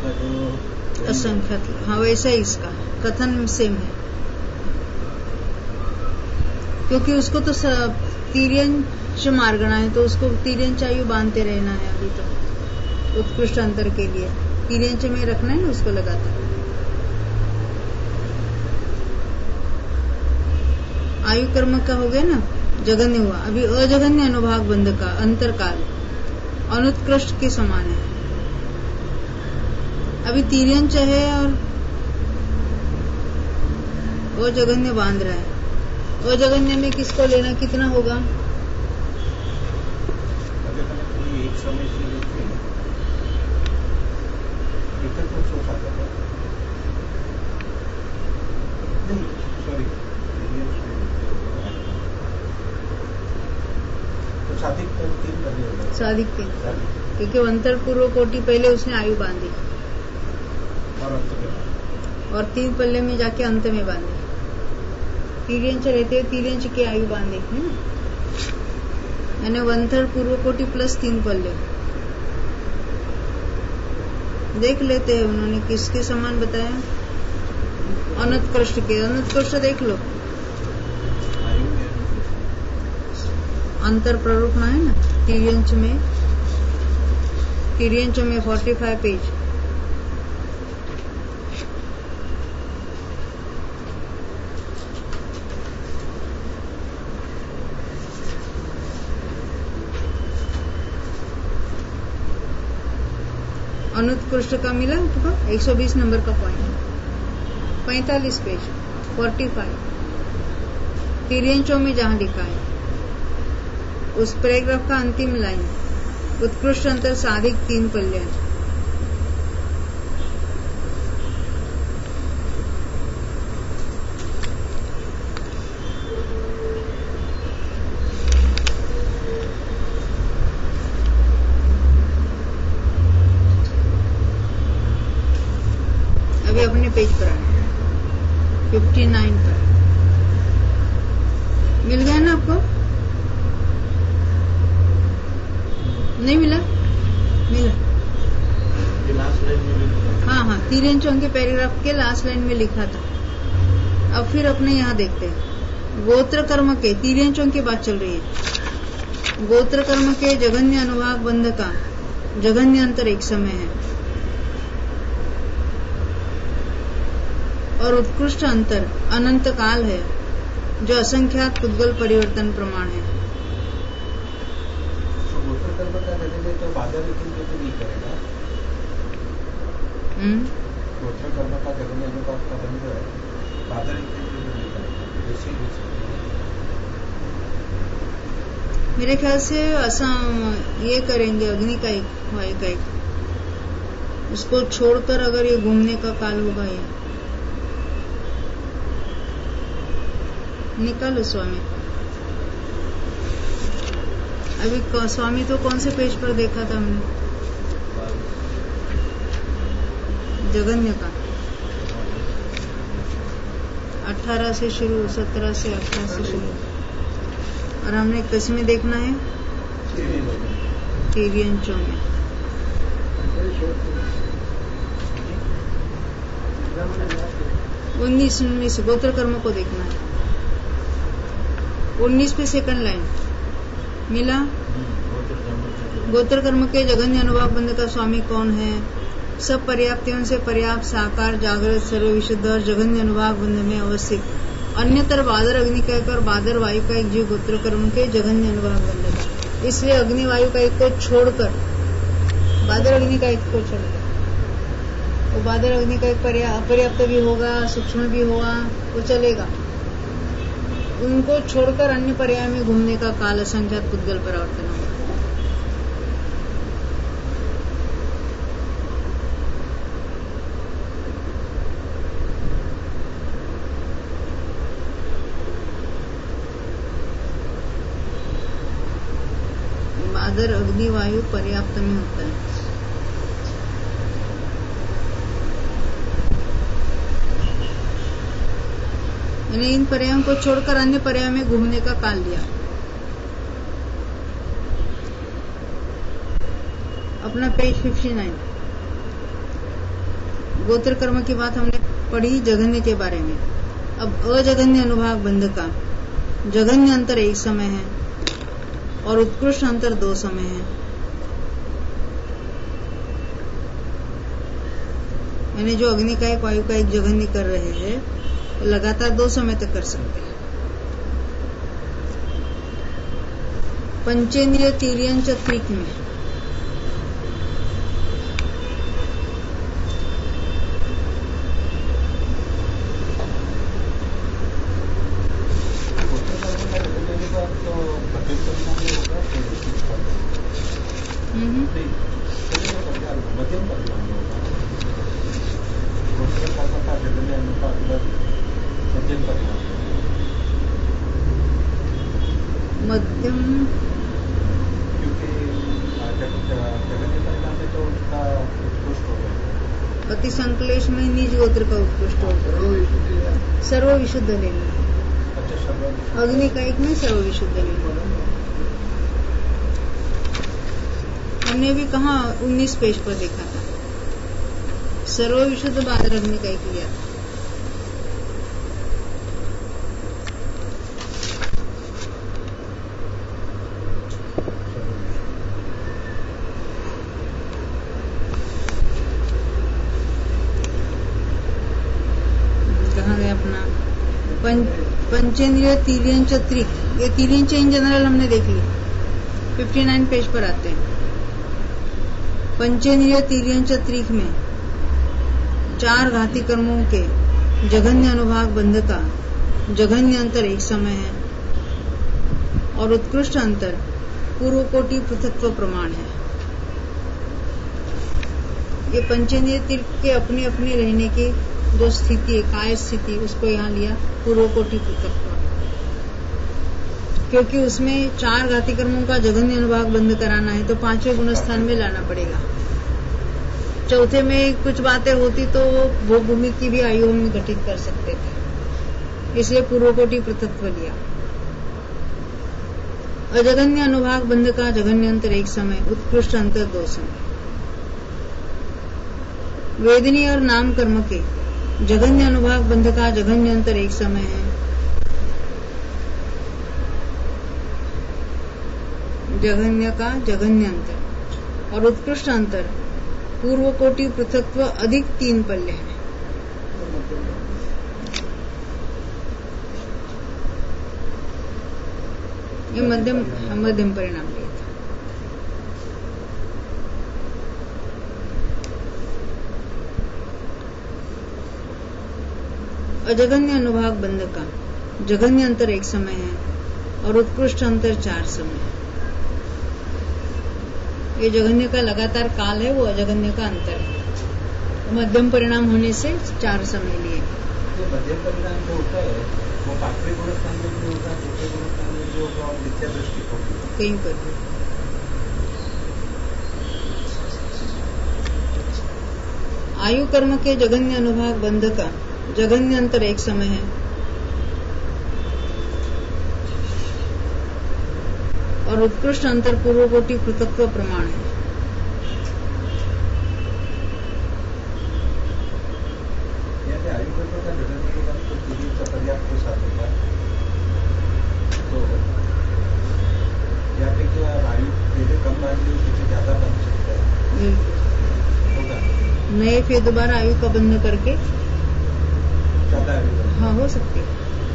[SPEAKER 3] का जो
[SPEAKER 1] असंख्यात, हाँ वैसा ही इसका कथन सेम है, क्योंकि उसको तो तिर्यंच मार्गना है, तो उसको तिर्यंच आयु बांधते रहना है अभी तो उत्कृष्ट अंतर के लिए तिर्यंच में रखना है ना उसको लगातार। आयु कर्म का हो गया ना, जगन्य हुआ। अभी अजगन्य अनुभाग बंध का अंतरकाल अनुत्कृष्ट के समान है। अभी तिर्यंच है और अजगन्य बांध रहा है। अजगन्य में किसको लेना, कितना होगा?
[SPEAKER 2] एक समय से लेके एकत्र सोच आ जाता है। नहीं सॉरी, तो साधिक तीन करने होगा।
[SPEAKER 1] साधिक तीन, क्योंकि अंतर पूर्व कोटि पहले उसने आयु बांधी
[SPEAKER 2] और अंत में
[SPEAKER 1] और तीन पल्ले में जाके अंत में बांधी। तिर्यंच रहते हुए तिर्यंच की आयु बांधी है ना, यानी वंथर पूर्व कोटि प्लस तीन पल्ले। देख लेते हैं उन्होंने किसके समान बताया, अनुत्कृष्ट के। अनुत्कृष्ट देख लो, अंतर प्ररूपणा है ना तिर्यंच में, तिर्यंच में फोर्टी फाइव पेज। अनुत्कृष्ट का मिला तो एक सौ बीस नंबर का पॉइंट, पैंतालीस पेज फोर्टी फाइव। तिर्यंचों में जहां लिखा है उस पैराग्राफ का अंतिम लाइन, उत्कृष्ट अंतर साधिक तीन पल्ले है। अभी अपने पेज पर आए फिफ्टी नाइन पर। मिल गया ना आपको? नहीं मिला? मिला।
[SPEAKER 3] लास्ट लाइन में
[SPEAKER 1] हाँ हाँ, तिर्यंचों के पैराग्राफ के लास्ट लाइन में लिखा था। अब फिर अपने यहाँ देखते हैं गोत्र कर्म के, तिर्यंचों की बात चल रही है। गोत्र कर्म के जगन्य अनुभाग बंध का जगन्य अंतर एक समय है और उत्कृष्ट अंतर अनंत काल है, जो असंख्यात पुद्गल परिवर्तन प्रमाण है।
[SPEAKER 2] गोत्र कर्म का जगह तो बादल लेकिन तो नहीं करेगा। गोत्र कर्म का जगह अनुपात का बंध है, बादल लेकिन तो नहीं करेगा। जैसे
[SPEAKER 1] मेरे ख्याल से असम ये करेंगे, अग्नि का एक वायु का एक, उसको छोड़कर अगर ये घूमने का काल होगा, ये निकालो स्वामी। अभी स्वामी तो कौन से पेज पर देखा था हमने? जगन्य का अठारह से शुरू, सत्रह से अठारह से शुरू, और हमने किस में देखना है? तिर्यंचों में। उन्नीस उन्नीस गोत्र कर्म को देखना है। उन्नीस पे सेकंड लाइन मिला। गोत्र कर्म के जगन्य अनुभाग बंध का स्वामी कौन है? सब पर्याप्तियों से पर्याप्त साकार जागृत सर्व विशुद्ध और जगन्य अनुभाग बंध में अवस्थित अन्यतर बादर अग्नि का एक और बादर वायु का एक जीव गोत्र कर्म के जगन्य अनुभाग बंध का। इसलिए अग्नि वायु का एक को छोड़कर, बादर अग्नि का एक को छोड़कर, वो बादर अग्नि का एक अपर्याप्त भी होगा, सूक्ष्म भी होगा, वो चलेगा। उनको छोड़कर अन्य पर्याय में घूमने का काल असंख्यात पुद्गल परिवर्तन होगा। बादर अग्नि वायु पर्याप्त में होता है। यानी इन पर्यायों को छोड़कर अन्य पर्याय में घूमने का काल लिया। अपना पेज फिफ्टी नाइन। गोत्र कर्म की बात हमने पढ़ी जघन्य के बारे में। अब अजघन्य अनुभाग बंध का जघन्य अंतर एक समय है और उत्कृष्ट अंतर दो समय है। यानी जो अग्नि का एक वायु का एक जघन्य कर रहे हैं तो लगातार दो समय तक कर सकते हैं। पंचेंद्रिय तीर्यंच त्रिक में मध्यम, अति संकलेश में निज गोत्र का उत्कृष्ट होगा। सर्व विशुद्ध लेना, अग्नि का एक में सर्व विशुद्ध लेना। हमने भी कहा उन्नीस पेज पर देखा था, सर्व विशुद्ध बाद अग्नि का एक लिया था। पंचेंद्रिय तीर्यंच त्रिक, ये तीर्यंच इन जनरल हमने देख ली, उनसठ पेज पर आते हैं। पंचेंद्रिय तीर्यंच त्रिक में चार घाती कर्मों के जघन्य अनुभाग बंध का जघन्य अंतर एक समय है और उत्कृष्ट अंतर पूर्व कोटि पृथक्त्व प्रमाण है। ये पंचेंद्रिय त्रिक के अपने अपने रहने की जो स्थिति है, काय स्थिति, उसको यहाँ लिया पूर्व कोटि पृथक्त्व, क्योंकि उसमें चार घाती कर्मों का जघन्य अनुभाग बंद कराना है तो पांचवें गुण स्थान में लाना पड़ेगा। चौथे में कुछ बातें होती तो भोग भूमि की भी आयु हम गठित कर सकते थे, इसलिए पूर्व कोटि पृथक्त्व लिया। अजघन्य अनुभाग बंध का जघन्य अंतर एक समय, उत्कृष्ट अंतर दो समय। वेदनी और नाम कर्म के जघन्य अनुभाग बंध का जघन्य अंतर एक समय है, जघन्य का जघन्य अंतर और उत्कृष्ट अंतर पूर्व कोटि पृथक्त्व अधिक तीन पल्ले है। ये मध्यम मध्यम परिणाम लिया था। अजघन्य अनुभाग बंध का जघन्य अंतर एक समय है और उत्कृष्ट अंतर चार समय है। ये जघन्य का लगातार काल है, वो अजघन्य का अंतर है। मध्यम परिणाम होने से चार समय लिए।
[SPEAKER 2] जो मध्यम परिणाम जो होता है वो पांचवें गुण स्थान में भी होता है, दूसरे गुण स्थान में भी होगा और मिथ्या दृष्टि होगी
[SPEAKER 1] कहीं पर भी। आयु कर्म के जघन्य अनुभाग बंध का जघन्य अंतर एक समय है और उत्कृष्ट अंतर पूर्व कोटि पृथक्त्व प्रमाण है।
[SPEAKER 2] आयु कर्म का जघन्य के बाद तो तीन का पर्याप्त के साथ होगा, तो या फिर आयु पहले कम बांध ली उससे ज्यादा बन सकता है होगा,
[SPEAKER 1] नए फिर दोबारा आयु का बंध करके
[SPEAKER 2] ज्यादा आयु
[SPEAKER 1] हाँ हो सकती है।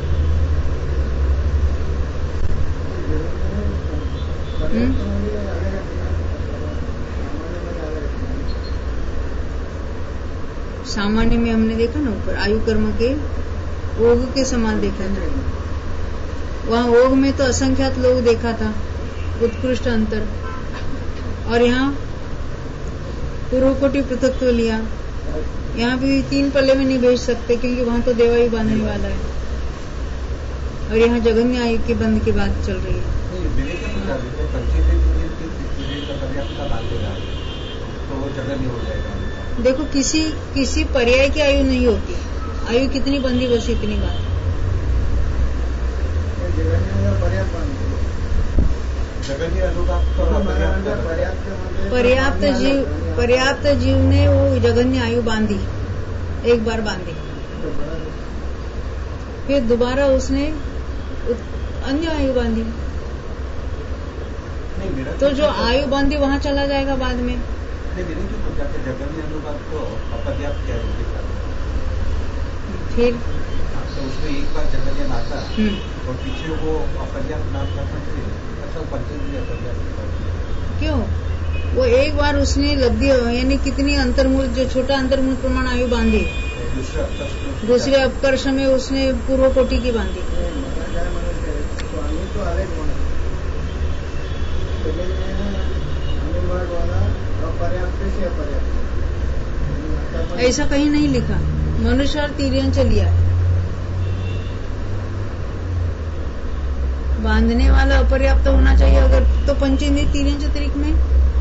[SPEAKER 1] सामान्य में हमने देखा ना ऊपर आयु कर्म के ओग के समान देखा था, वहाँ ओग में तो असंख्यात लोग देखा था, उत्कृष्ट अंतर, और यहाँ पूर्व कोटि पृथक्त्व लिया। यहाँ भी तीन पल्ले में नहीं भेज सकते क्योंकि वहाँ तो देवायु बांधने वाला है, और यहाँ जघन्य आयु के बंद की बात चल रही है।
[SPEAKER 2] तो वो जघन्य हो जाएगा।
[SPEAKER 1] देखो किसी किसी पर्याय की आयु नहीं होती, आयु कितनी बंदी बस इतनी बात। पर्याप्त जीव पर्याप्त जीव ने वो जघन्य आयु बांधी, एक बार बांधी, फिर दोबारा उसने अन्य आयु बांधी,
[SPEAKER 2] नहीं मेरा
[SPEAKER 1] तो जो आयु बांधी वहाँ चला जाएगा बाद में।
[SPEAKER 2] नहीं मेरे जो जाके जगन्य अनुपात को अपर्याप्त क्या दिखा,
[SPEAKER 1] फिर
[SPEAKER 2] तो उसमें एक बार जगन्य आता और पीछे वो अपर्याप्त नाम का अच्छा पंचेंद्रिय अपर्याप्त।
[SPEAKER 1] क्यों? वो एक बार उसने लब्धि यानी कितनी अंतर्मूल, जो छोटा अंतर्मूल प्रमाण आयु बांधी, दूसरे अपकर्ष में उसने पूर्व कोटि की बांधी। ऐसा कहीं नहीं लिखा, मनुष्य और तिर्यंच लिया। बांधने वाला अपर्याप्त होना चाहिए अगर, तो पंचेंद्रिय तिर्यंच त्रिक में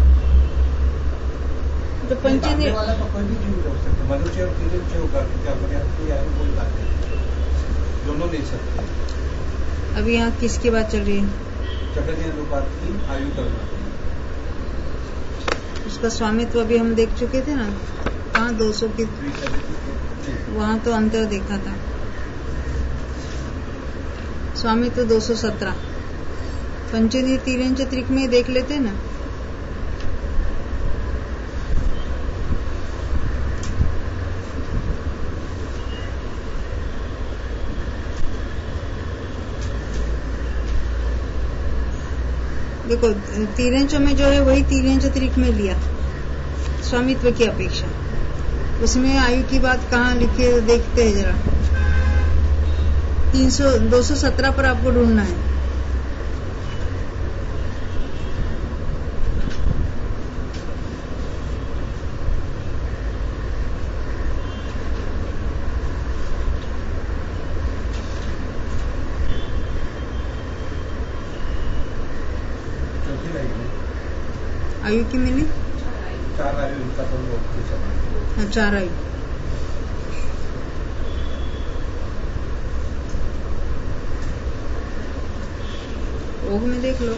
[SPEAKER 1] तो पंचेंद्रिय
[SPEAKER 2] वाला तो कोई भी जीव हो सकता, मनुष्य और तिर्यंच होगा क्योंकि अपर्याप्त आयु कोई बात नहीं, दोनों ले सकते।
[SPEAKER 1] अभी यहाँ किसकी बात चल रही है?
[SPEAKER 2] जगन्य अनुपात की आयु करना,
[SPEAKER 1] उसका स्वामित्व अभी हम देख चुके थे ना, कहाँ दो सौ की, वहाँ तो अंतर देखा था। स्वामित्व दो सौ सत्रह पंचेंद्रिय तिर्यंच त्रिक में देख लेते ना। देखो तिर्यंच में जो है वही तिर्यंच त्रिक में लिया स्वामित्व की अपेक्षा, उसमें आयु की बात कहाँ लिखी है देखते हैं जरा। तीन सौ दो सौ सत्रह पर आपको ढूंढना है। आयु की मिली
[SPEAKER 2] चार आयु, इनका तो
[SPEAKER 1] हाँ चार आयु। ओग में देख लो,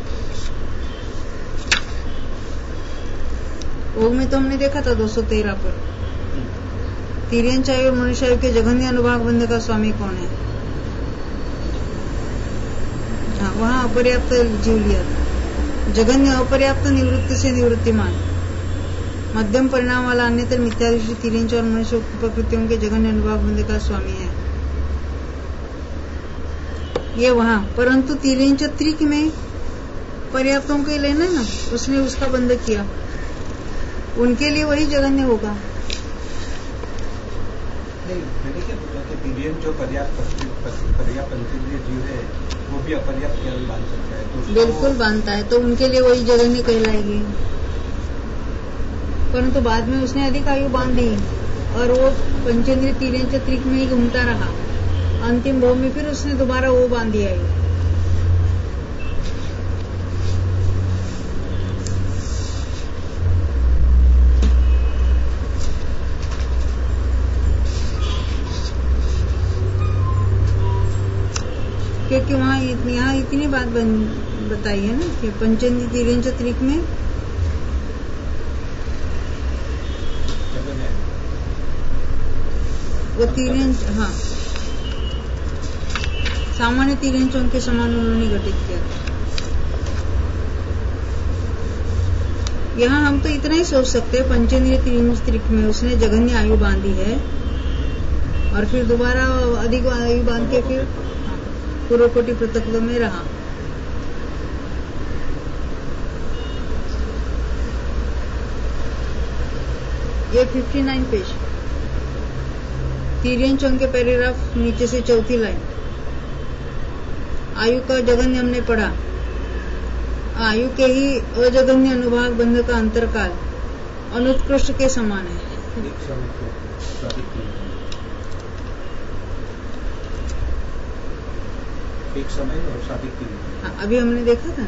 [SPEAKER 1] ओग में तो हमने देखा था दो सौ तेरह पर तिर्यंच आयु और मनुष्य आयु के जघन्य अनुभाग बंध का स्वामी कौन है। हाँ वहाँ अपर्याप्त जीव लिया था। जघन्य अपर्याप्त निवृत्ति से निवृत्तिमान, मध्यम परिणाम वाला अन्यतर मिथ्यादृष्टि तिर्यंच और मनुष्य प्रकृतियों के जघन्य अनुभाग बंध का स्वामी है ये वहाँ। परंतु तिर्यंच त्रिक में पर्याप्तों के लेना ना, उसने उसका बंध किया, उनके लिए वही जघन्य होगा।
[SPEAKER 2] नहीं मैंने क्या बोला कि तिर्यंच जो पर्याप्त पर्याप्त पंचेंद्रिय जीव है वो भी अपर्याप्त क्या बांध सकता है, तो
[SPEAKER 1] बिल्कुल बांधता है, तो उनके लिए वही जघन्य कहलाएगी। परंतु बाद में उसने अधिक आयु बांधी और वो पंचेंद्रिय तिर्यंच त्रिक में ही घूमता रहा, अंतिम भाव में फिर उसने दोबारा वो बांधी आयु। क्योंकि वहाँ यहाँ इतनी बात बताई है ना कि पंचेंद्रिय तिर्यंच त्रिक में वो तिर्यंच, हाँ सामान्य तिर्यंचों के समान उन्होंने घटित किया था। यहाँ हम तो इतना ही सोच सकते हैं पंचेंद्रिय तिर्यंच त्रिक में उसने जघन्य आयु बांधी है और फिर दोबारा अधिक आयु बांध के फिर पूर्व कोटि पृथक्त्व में रहा। ये उनसठ पेज तिर्यंचों के पैराग्राफ नीचे से चौथी लाइन। आयु का जघन्य हमने पढ़ा, आयु के ही अजघन्य अनुभाग बंध का अंतरकाल अनुत्कृष्ट के समान है।
[SPEAKER 2] एक समय और सादिक की,
[SPEAKER 1] हाँ, अभी हमने देखा था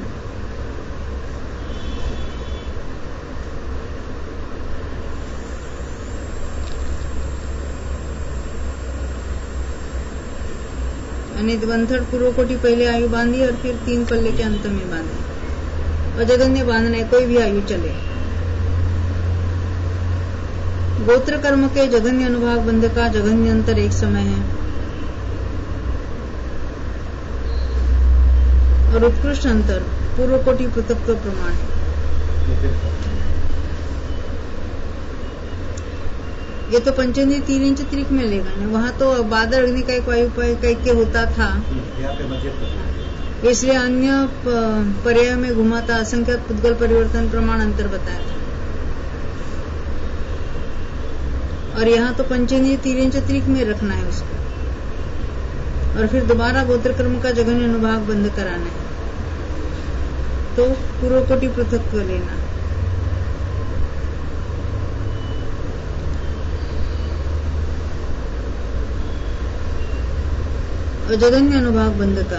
[SPEAKER 1] वनथर्ड पूर्व कोटि पहले आयु बांधी और फिर तीन पल्ले के अंत में बांधी। अजघन्य बांधना है, कोई भी आयु चले। गोत्र कर्म के जघन्य अनुभाग बंध का जघन्य अंतर एक समय है और उत्कृष्ट अंतर पूर्व कोटि पृथक्त्व प्रमाण है। ये तो पंचेंद्रिय तीन इंच त्रिक में लेगा ना, वहां तो बादर अग्नि का एक वायु के होता था, इसलिए अन्य पर्याय में घुमाता असंख्यात पुद्गल परिवर्तन प्रमाण अंतर बताया था। और यहाँ तो पंचेंद्रिय तीन इंच त्रिक में रखना है उसको, और फिर दोबारा गोत्र कर्म का जघन्य अनुभाग बंद कराना है, तो पूर्व कोटि पृथक्त्व लेना। और जघन्य अनुभाग बंध का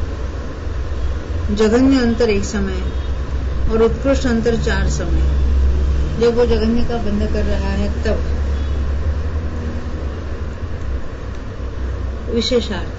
[SPEAKER 1] जघन्य अंतर एक समय और उत्कृष्ट अंतर चार समय। जब वो जघन्य का बंध कर रहा है तब विशेषार्थ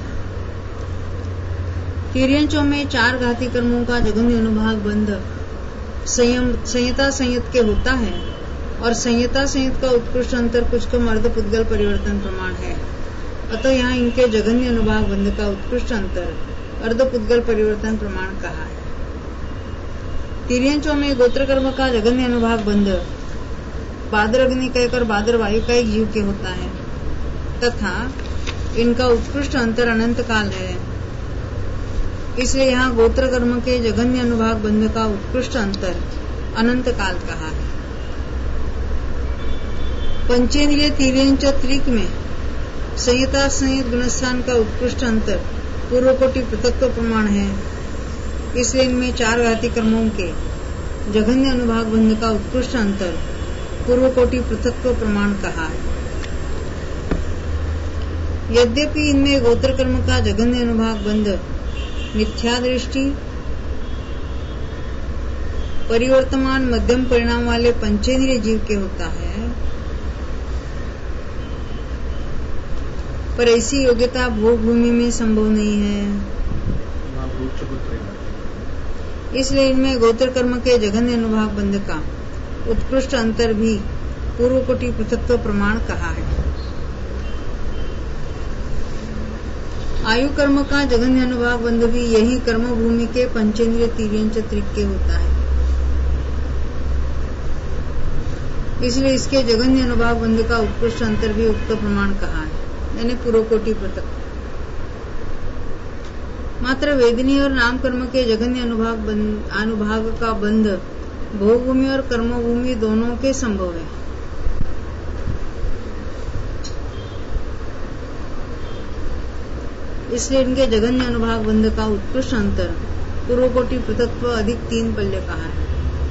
[SPEAKER 1] तिर्यंचों में चार घाती कर्मों का जघन्य अनुभाग बंध संयम संयता संयत के होता है और संयता संयत का उत्कृष्ट अंतर कुछ कम अर्ध पुद्गल परिवर्तन प्रमाण है। अतः यहाँ इनके जघन्य अनुभाग बंध का उत्कृष्ट अंतर अर्ध पुद्गल परिवर्तन प्रमाण कहा है। तिर्यंचों में गोत्र कर्म का जघन्य अनुभाग बंध बादर अग्नि कहकर बादर वायु का एक जीव के होता है तथा इनका उत्कृष्ट अंतर अनंत काल है, इसलिए यहाँ गोत्र कर्म के जघन्य अनुभाग बंध का उत्कृष्ट अंतर अनंत काल कहा है। पंचेंद्रिय तिर्यंच त्रिक में संयता संयत गुणस्थान का उत्कृष्ट अंतर पूर्व कोटि पृथक्त्व प्रमाण है, इसलिए इनमें चार घाती कर्मों के जघन्य अनुभाग बंध का उत्कृष्ट अंतर पूर्व कोटि पृथक्त्व प्रमाण कहा है। यद्यपि इनमें गोत्र कर्म का जघन्य अनुभाग बंध मिथ्या दृष्टि परिवर्तमान मध्यम परिणाम वाले पंचेंद्रिय जीव के होता है, पर ऐसी योग्यता भोग भूमि में संभव नहीं है, इसलिए इनमें गोत्र कर्म के जघन्य अनुभाग बंध का उत्कृष्ट अंतर भी पूर्व कोटि पृथक्त्व प्रमाण कहा है। आयु कर्म का जघन्य अनुभाग बंध भी यही कर्म भूमि के पंचेंद्रिय तिर्यंच त्रिक के होता है, इसलिए इसके जघन्य अनुभाग बंध का उत्कृष्ट अंतर भी उक्त प्रमाण कहा है, यानी पूर्व कोटि पृथक। मात्र वेदिनी और नाम कर्म के जघन्य अनुभाग अनुभाग का बंध भोग भूमि और कर्म भूमि दोनों के संभव है। इसलिए इनके जघन्य अनुभाग बंध का उत्कृष्ट अंतर पूर्व कोटि पृथक्त्व अधिक तीन पल्य कहा है।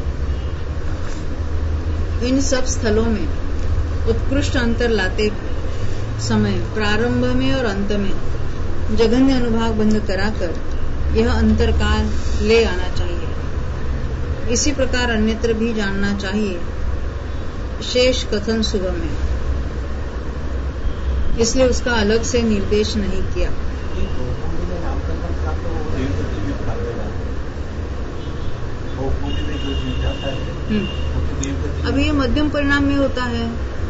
[SPEAKER 1] इन सब स्थलों में उत्कृष्ट अंतर लाते समय प्रारंभ में और अंत में जघन्य अनुभाग बंध कराकर यह अंतरकाल ले आना चाहिए। इसी प्रकार अन्यत्र भी जानना चाहिए, शेष कथन सुगम है, इसलिए उसका अलग से निर्देश नहीं किया। अभी ये मध्यम परिणाम में होता है,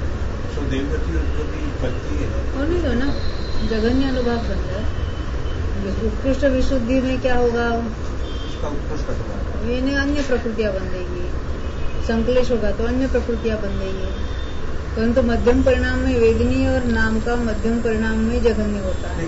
[SPEAKER 1] और नहीं हो ना जघन्य अनुभाग बन जाए। उत्कृष्ट विशुद्धि में क्या होगा, ये नहीं अन्य प्रकृतियां बंधेगी, संकलेश होगा तो अन्य प्रकृतियां बंधेगी, परंतु मध्यम परिणाम में वेदिनी और नाम का मध्यम परिणाम में जघन्य होता है।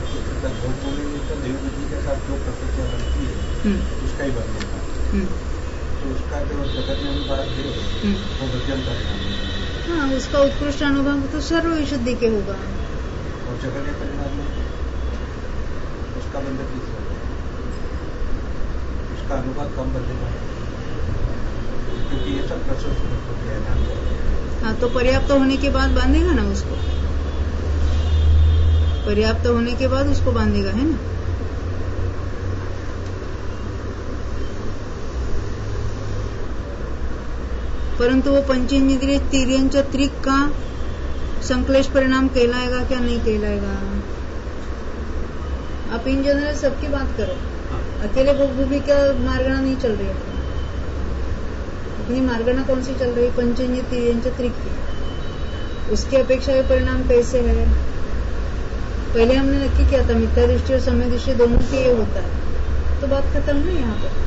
[SPEAKER 2] उसका ही बंधेगा, तो उसका जो जघन्य अनुभाग है वो मध्यम परिणाम है।
[SPEAKER 1] हाँ, उसका उत्कृष्ट अनुभाग तो सर्व विशुद्धि के होगा,
[SPEAKER 2] और जघन्य परिणाम में उसका बंध किस होगा, उसका अनुभाग कम बंधेगा, क्योंकि ये सब प्रसुत होते हैं।
[SPEAKER 1] हाँ, तो पर्याप्त होने के बाद बांधेगा ना उसको, पर्याप्त होने के बाद उसको बांधेगा, है ना। परंतु वो पंचेंद्रिय तिर्यंच त्रिक का संकलेश परिणाम कहलाएगा क्या नहीं कहलाएगा। आप इन जनरल सबकी बात करो, अकेले भोगभूमि का मार्गणा नहीं चल रही है, अपनी मार्गणा कौन सी चल रही है, पंचेंद्रिय तिर्यंच त्रिक की। उसकी अपेक्षा ये परिणाम कैसे है? पहले हमने नक्की किया था मिथ्या दृष्टि और सम्यक दृष्टि दोनों के ये होता है, तो बात खत्म है यहाँ पर।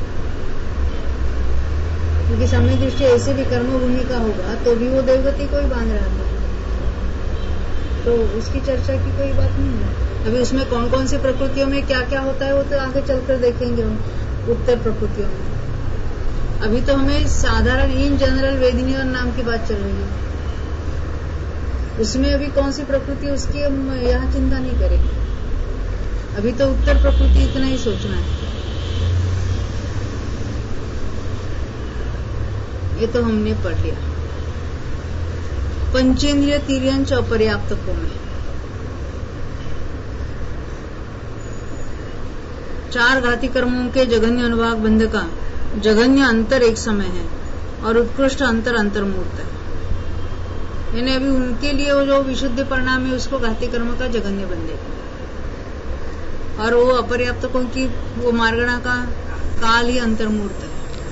[SPEAKER 1] क्योंकि सम्यक दृष्टि ऐसे भी कर्म भूमि का होगा तो भी वो देवगति को ही बांध रहा था, तो उसकी चर्चा की कोई बात नहीं है। अभी उसमें कौन कौन सी प्रकृतियों में क्या क्या होता है वो तो आगे चलकर देखेंगे हम, उत्तर प्रकृतियों में। अभी तो हमें साधारण इन जनरल वेदिनी और नाम की बात चल रही है, उसमें अभी कौन सी प्रकृति उसकी हम यहाँ चिंता नहीं करेंगे। अभी तो उत्तर प्रकृति इतना ही सोचना है। ये तो हमने पढ़ लिया। पंचेंद्रिय तिर्यंच अपर्याप्तकों में चार घाती कर्मों के जघन्य अनुभाग बंध का जघन्य अंतर एक समय है और उत्कृष्ट अंतर अंतर्मूर्त है। यानी अभी उनके लिए वो जो विशुद्ध परिणाम है उसको घाती कर्म का जघन्य बंधे, और वो अपर्याप्तकों की वो मार्गणा का काल ही अंतर्मूर्त है।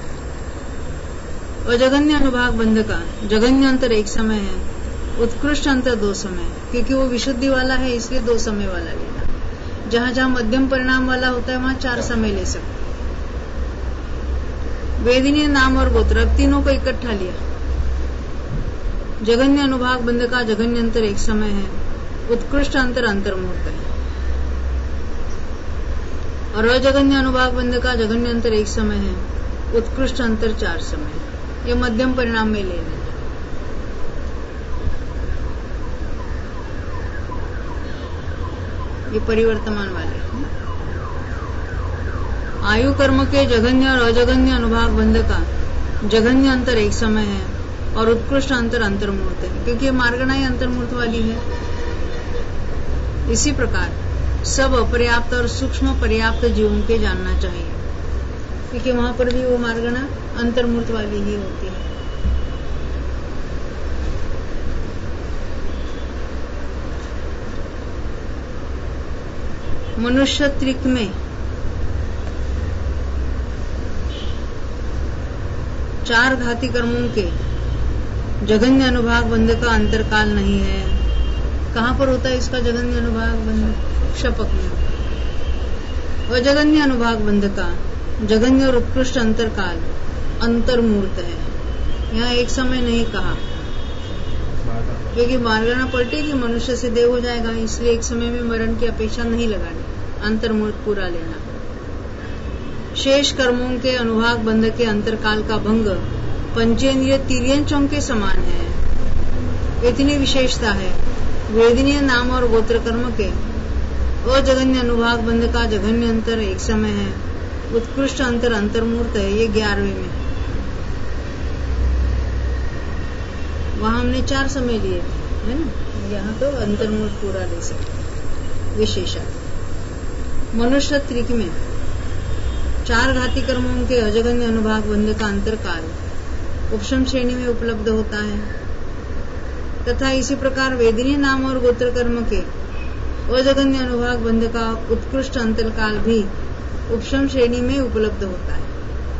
[SPEAKER 1] और जघन्य अनुभाग बंध का जघन्य अंतर एक समय है, उत्कृष्ट अंतर दो समय, क्योंकि वो विशुद्धि वाला है इसलिए दो समय वाला लेना। जहां जहां मध्यम परिणाम वाला होता है वहां चार समय ले सकते। वेदिनी नाम और गोत्र तीनों को इकट्ठा लिया। जघन्य अनुभाग बंध का जघन्य अंतर एक समय है, उत्कृष्ट अंतर अंतर्मूर्त है। और अजघन्य अनुभाग बंध का जघन्य अंतर एक समय है, उत्कृष्ट अंतर चार समय। ये मध्यम परिणाम में लेना। ये परिवर्तमान वाले आयु कर्म के जघन्य और अजघन्य अनुभाग बंध का जघन्य अंतर एक समय है और उत्कृष्ट अंतर अंतर्मूर्त है, क्योंकि ये मार्गणा ही अंतर्मूर्त वाली है। इसी प्रकार सब अपर्याप्त और सूक्ष्म पर्याप्त जीवों के जानना चाहिए, क्योंकि वहां पर भी वो मार्गणा अंतर्मूर्त वाली ही होती है। मनुष्य त्रिक में चार घाती कर्मों के जघन्य अनुभाग बंध का अंतरकाल नहीं है। कहां पर होता है इसका जघन्य अनुभाग बंध? शपक में। और जघन्य अनुभाग बंध का जघन्य और उत्कृष्ट अंतरकाल अंतर्मूर्त है। यहाँ एक समय नहीं कहा, क्योंकि मार्गणा पलटेगी, मनुष्य से देव हो जाएगा, इसलिए एक समय में मरण की अपेक्षा नहीं लगानी, अंतर्मूर्त पूरा लेना। शेष कर्मों के अनुभाग बंध के अंतरकाल का भंग पंचेंद्रिय तिर्यंचों के समान है। इतनी विशेषता है। वेदिनीय नाम और गोत्र कर्म के अजघन्य अनुभाग बंध का जघन्य अंतर एक समय है, उत्कृष्ट अंतर अंतर्मूर्त है। ये ग्यारहवें में, वहां हमने चार समय लिए है ना, यहाँ तो अंतर्मूर्त पूरा ले सकते। विशेषा मनुष्य त्रिक में चार घाती कर्मों के अजघन्य अनुभाग बंध का अंतरकाल उपशम श्रेणी में उपलब्ध होता है, तथा इसी प्रकार वेदिनी नाम और गोत्र कर्म के अजघन्य अनुभाग बंध का उत्कृष्ट अंतरकाल भी उपशम श्रेणी में उपलब्ध होता है।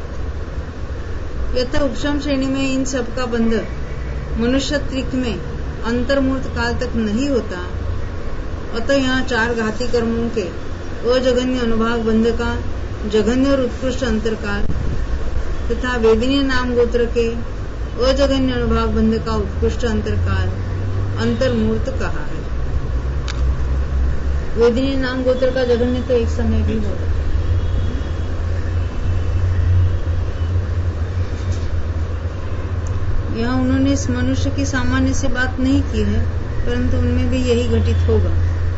[SPEAKER 1] यथा उपशम श्रेणी में इन सब का बंध मनुष्य त्रिक में अंतर्मूर्त काल तक नहीं होता, अतः यहाँ चार घाती कर्मों के अजघन्य अनुभाग बंध का जघन्य और उत्कृष्ट अंतरकाल तथा वेदिनी नाम गोत्र के अजघन्य अनुभाग बंध का उत्कृष्ट अंतरकाल अंतर्मूर्त कहा है। वेदिनी नाम गोत्र का जघन्य तो एक समय भी होगा। यहाँ उन्होंने इस मनुष्य की सामान्य से बात नहीं की है, परंतु उनमें भी यही घटित होगा।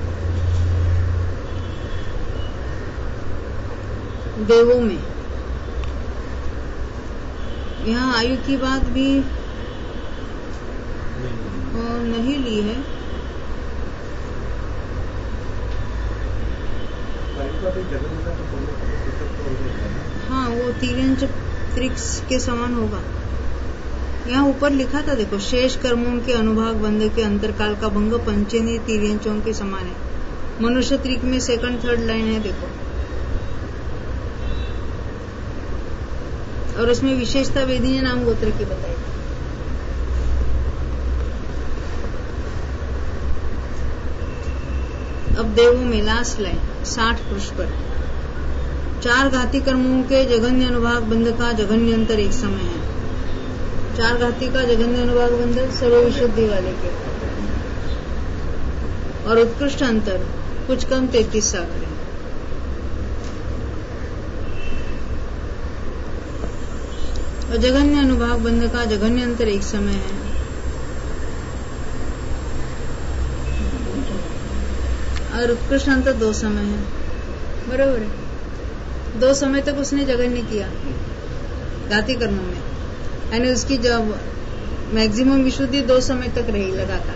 [SPEAKER 1] देवों में यहाँ आयु की बात भी नहीं ली है। हाँ, वो तिर्यंच त्रिक्स के समान होगा। यहाँ ऊपर लिखा था देखो, शेष कर्मों के अनुभाग बंध के अंतरकाल का भंग पंचेंद्रिय तिर्यंचों के समान है। मनुष्य त्रिक में सेकंड थर्ड लाइन है देखो, और उसमें विशेषता वेदिनी नाम गोत्र की बताई। अब देवों में लास्ट लाइन साठ पृष्ठ पर चार घाती कर्मों के जघन्य अनुभाग बंध का जघन्य अंतर एक समय है। चार घाती का जघन्य अनुभाग बंध सर्व विशुद्धि वाले के और उत्कृष्ट अंतर कुछ कम तैतीस सागर है। और जघन्य अनुभाग बंध का जघन्य अंतर एक समय है और उत्कृष्ट अंतर दो समय है। बराबर है, दो समय तक उसने जघन्य किया घाती कर्मों में, यानी उसकी जब मैक्सिमम विशुद्धि दो समय तक रही लगातार।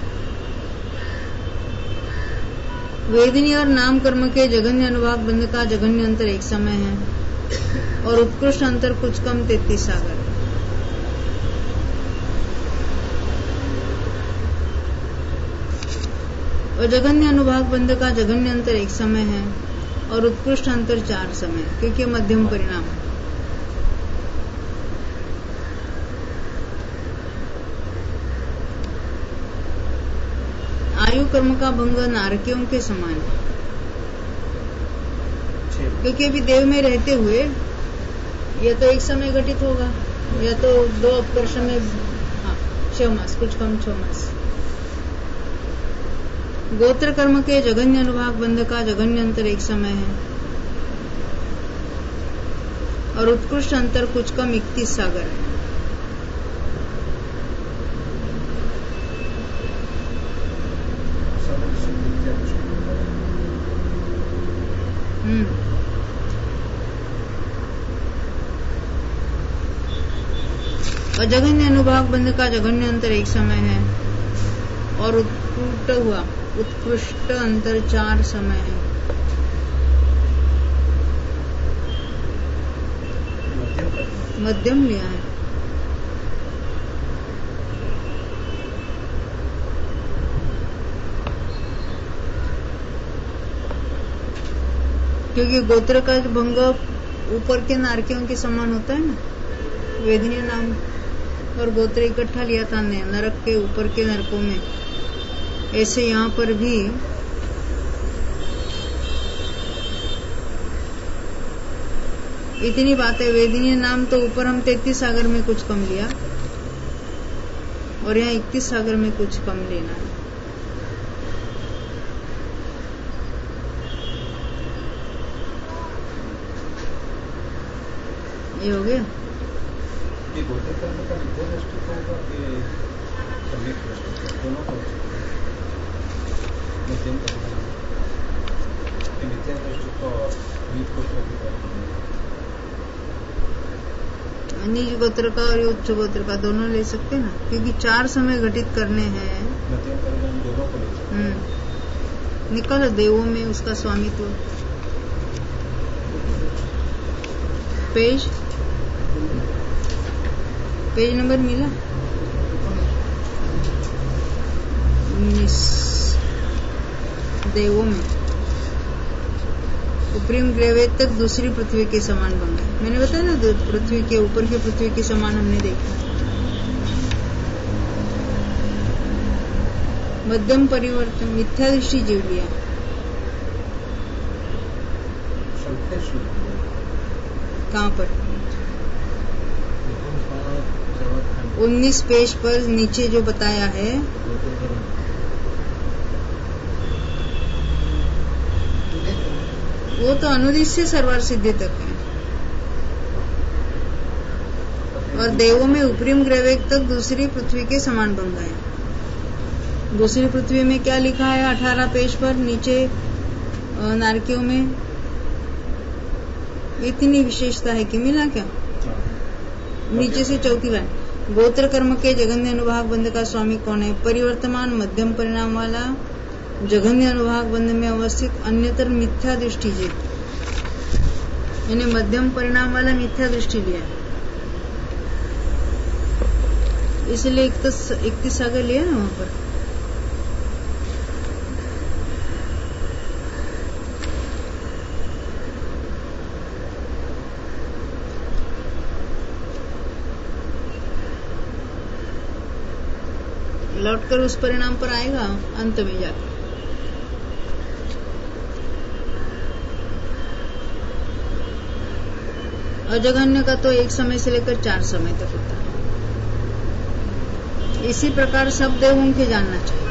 [SPEAKER 1] वेदिनी और नाम कर्म के जघन्य अनुभाग बंध का जघन्य अंतर एक समय है और उत्कृष्ट अंतर कुछ कम तैतीस सागर। और जघन्य अनुभाग बंध का जघन्य अंतर एक समय है और उत्कृष्ट अंतर चार समय, क्योंकि मध्यम परिणाम। आयु कर्म का भंग नारकियों के समान है, क्योंकि अभी देव में रहते हुए या तो एक समय घटित होगा या तो दो अपकर्ष में, हाँ छह मास, कुछ कम छह मास। गोत्र कर्म के जघन्य अनुभाग बंध का जघन्य अंतर एक समय है और उत्कृष्ट अंतर कुछ कम इकतीस सागर है। हम्म और जघन्य अनुभाग बंध का जघन्य अंतर एक समय है और उत्कृष्ट हुआ उत्कृष्ट अंतर चार समय है। मध्यम लिया है। क्योंकि गोत्र का भंग ऊपर के नारकियों के समान होता है ना, वेदनीय नाम और गोत्र इकट्ठा लिया था ने नरक के ऊपर के नरकों में, ऐसे यहाँ पर भी इतनी बात है। वेदनीय नाम तो ऊपर हम तैतीस सागर में कुछ कम लिया और यहाँ इकतीस सागर में कुछ कम लेना है। ये हो गया।
[SPEAKER 2] ये गोत्र कर्म का विद्या दृष्टि होगा कि सम्यक दृष्टि, दोनों को मध्यम कर्म विद्या दृष्टि को नीच गोत्र
[SPEAKER 1] नीच गोत्र का और उच्च गोत्र का दोनों ले सकते ना, क्योंकि चार समय घटित करने हैं।
[SPEAKER 2] मध्यम कर्म दोनों को ले सकते हैं।
[SPEAKER 1] निकल देवों में उसका स्वामित्व। पेज पेज नंबर मिला उन्नीस। देवों में उपरिम ग्रेवे तक दूसरी पृथ्वी के समान बन गए। मैंने बताया ना, पृथ्वी के ऊपर की पृथ्वी के समान हमने देखा। मध्यम परिवर्तन मिथ्या दृष्टि जीव लिया। कहाँ पर? उन्नीस पेज पर नीचे जो बताया है, वो तो अनुदिश्य सर्वार सिद्धि तक है। और देवों में उपरिम ग्रवेक तक दूसरी पृथ्वी के समान बन गए। दूसरी पृथ्वी में क्या लिखा है? अठारह पेज पर नीचे नारकियों में इतनी विशेषता है कि मिला क्या? नीचे से चौथी लाइन, गोत्र कर्म के जघन्य अनुभाग बंध का स्वामी कौन है? परिवर्तमान मध्यम परिणाम वाला जघन्य अनुभाग बंध में अवस्थित अन्यतर मिथ्या दृष्टि जीव, यानी मध्यम परिणाम वाला मिथ्या दृष्टि लिया, इसलिए इकतीस सागर लिया ना वहां पर। लौटकर उस परिणाम पर आएगा अंत में जाकर। अजघन्य का तो एक समय से लेकर चार समय तक होता है। इसी प्रकार सब देवों के जानना चाहिए।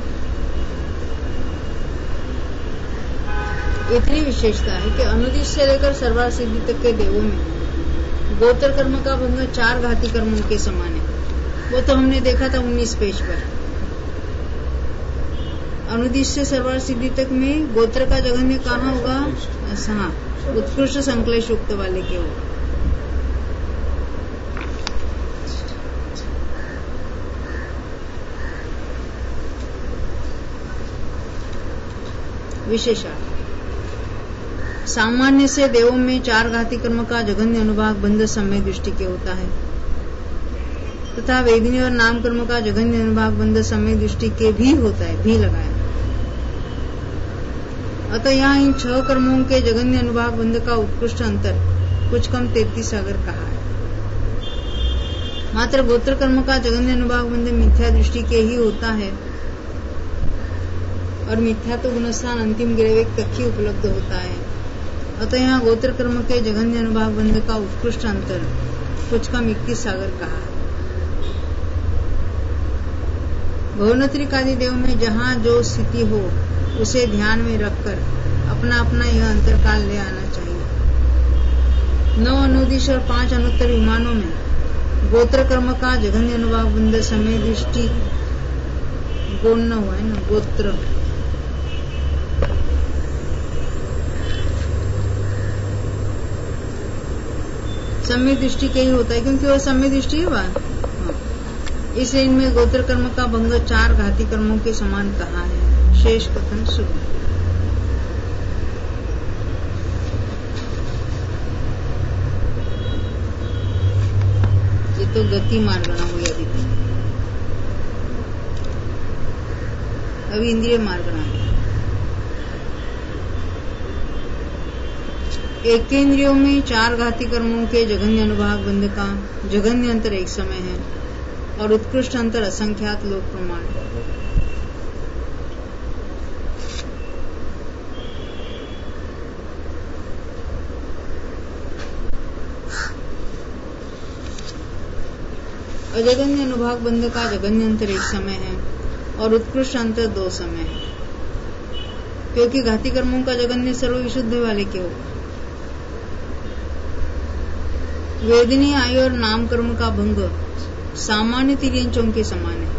[SPEAKER 1] इतनी विशेषता है कि अनुदिश से लेकर सर्वार सिद्धि तक के देवों में गोत्र कर्म का भंग चार घाती कर्मों के समान है। वो तो हमने देखा था उन्नीस पेज पर। अनुदिश से सर्वार सिद्धि तक में गोत्र का जघन्य कहाँ होगा? हाँ, उत्कृष्ट संक्लेश युक्त वाले के होगा। विशेषण सामान्य से देवों में चार घाती कर्म का जघन्य अनुभाग बंध सम्यक दृष्टि के होता है तथा वेदिनी और नाम कर्म का जघन्य अनुभाग बंध सम्यक दृष्टि के भी होता है, भी लगाया। अतः यहाँ इन छह कर्मों के जघन्य अनुभाग बंध का उत्कृष्ट अंतर कुछ कम तैतीस सागर कहा है। मात्र गोत्र कर्म का जघन्य अनुभाग बंध मिथ्या दृष्टि के ही होता है और मिथ्या तो गुणस्थान अंतिम गिरवेक तक ही उपलब्ध होता है। अतः यहाँ गोत्र कर्म के जघन्य अनुभाग बंध का उत्कृष्ट अंतर कुछ कम इक्कीस सागर कहा है। भुवनत्रिक आदि देव में जहाँ जो स्थिति हो उसे ध्यान में रखकर अपना अपना यह अंतरकाल ले आना चाहिए। नौ अनुदिश और पांच अनुत्तर विमानों में गोत्र कर्म का जघन्य अनुभाग बंध समय दृष्टि गोण न हुआ है ना, गोत्र समय दृष्टि के ही होता है क्योंकि वह समय दृष्टि है वह। इसलिए इनमें गोत्र कर्म का भंग चार घाती कर्मों के समान कहा है। शेष कथन शुभ। ये तो गति मार्गणा हुई अभी तक, अभी इंद्रिय मार्गणा है। एक इंद्रियों में चार घाती कर्मों के जघन्य अनुभाग बंध का जघन्य अंतर एक समय है और उत्कृष्ट अंतर असंख्यात लोक प्रमाण। अजघन्य अनुभाग बंध का जघन्य अंतर एक समय है और उत्कृष्ट अंतर दो समय है क्योंकि घाती कर्मों का जघन्य सर्व विशुद्ध वाले के हो। वेदिनी आयु और नाम कर्म का भंग सामान्य तिर्यंचों के समान है।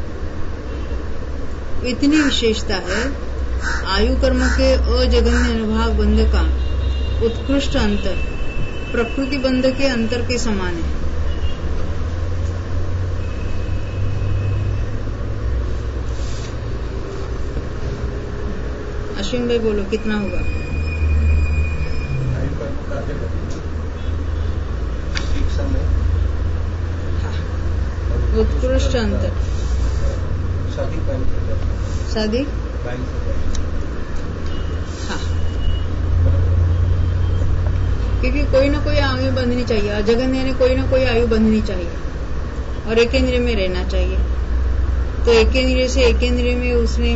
[SPEAKER 1] इतनी विशेषता है आयु कर्म के अजघन्य अनुभाग बंध का उत्कृष्ट अंतर प्रकृति बंध के अंतर के समान है। अश्विन भाई बोलो कितना होगा?
[SPEAKER 2] आयु कर्म का एक समय
[SPEAKER 1] उत्कृष्ट अंतर
[SPEAKER 2] शादी
[SPEAKER 1] शादी हाँ, क्योंकि कोई ना कोई आयु बंधनी चाहिए। अजघन्य ने कोई ना कोई आयु बंधनी चाहिए और एक इंद्रिय में रहना चाहिए। तो एक इंद्रिय से एक इंद्रिय में उसने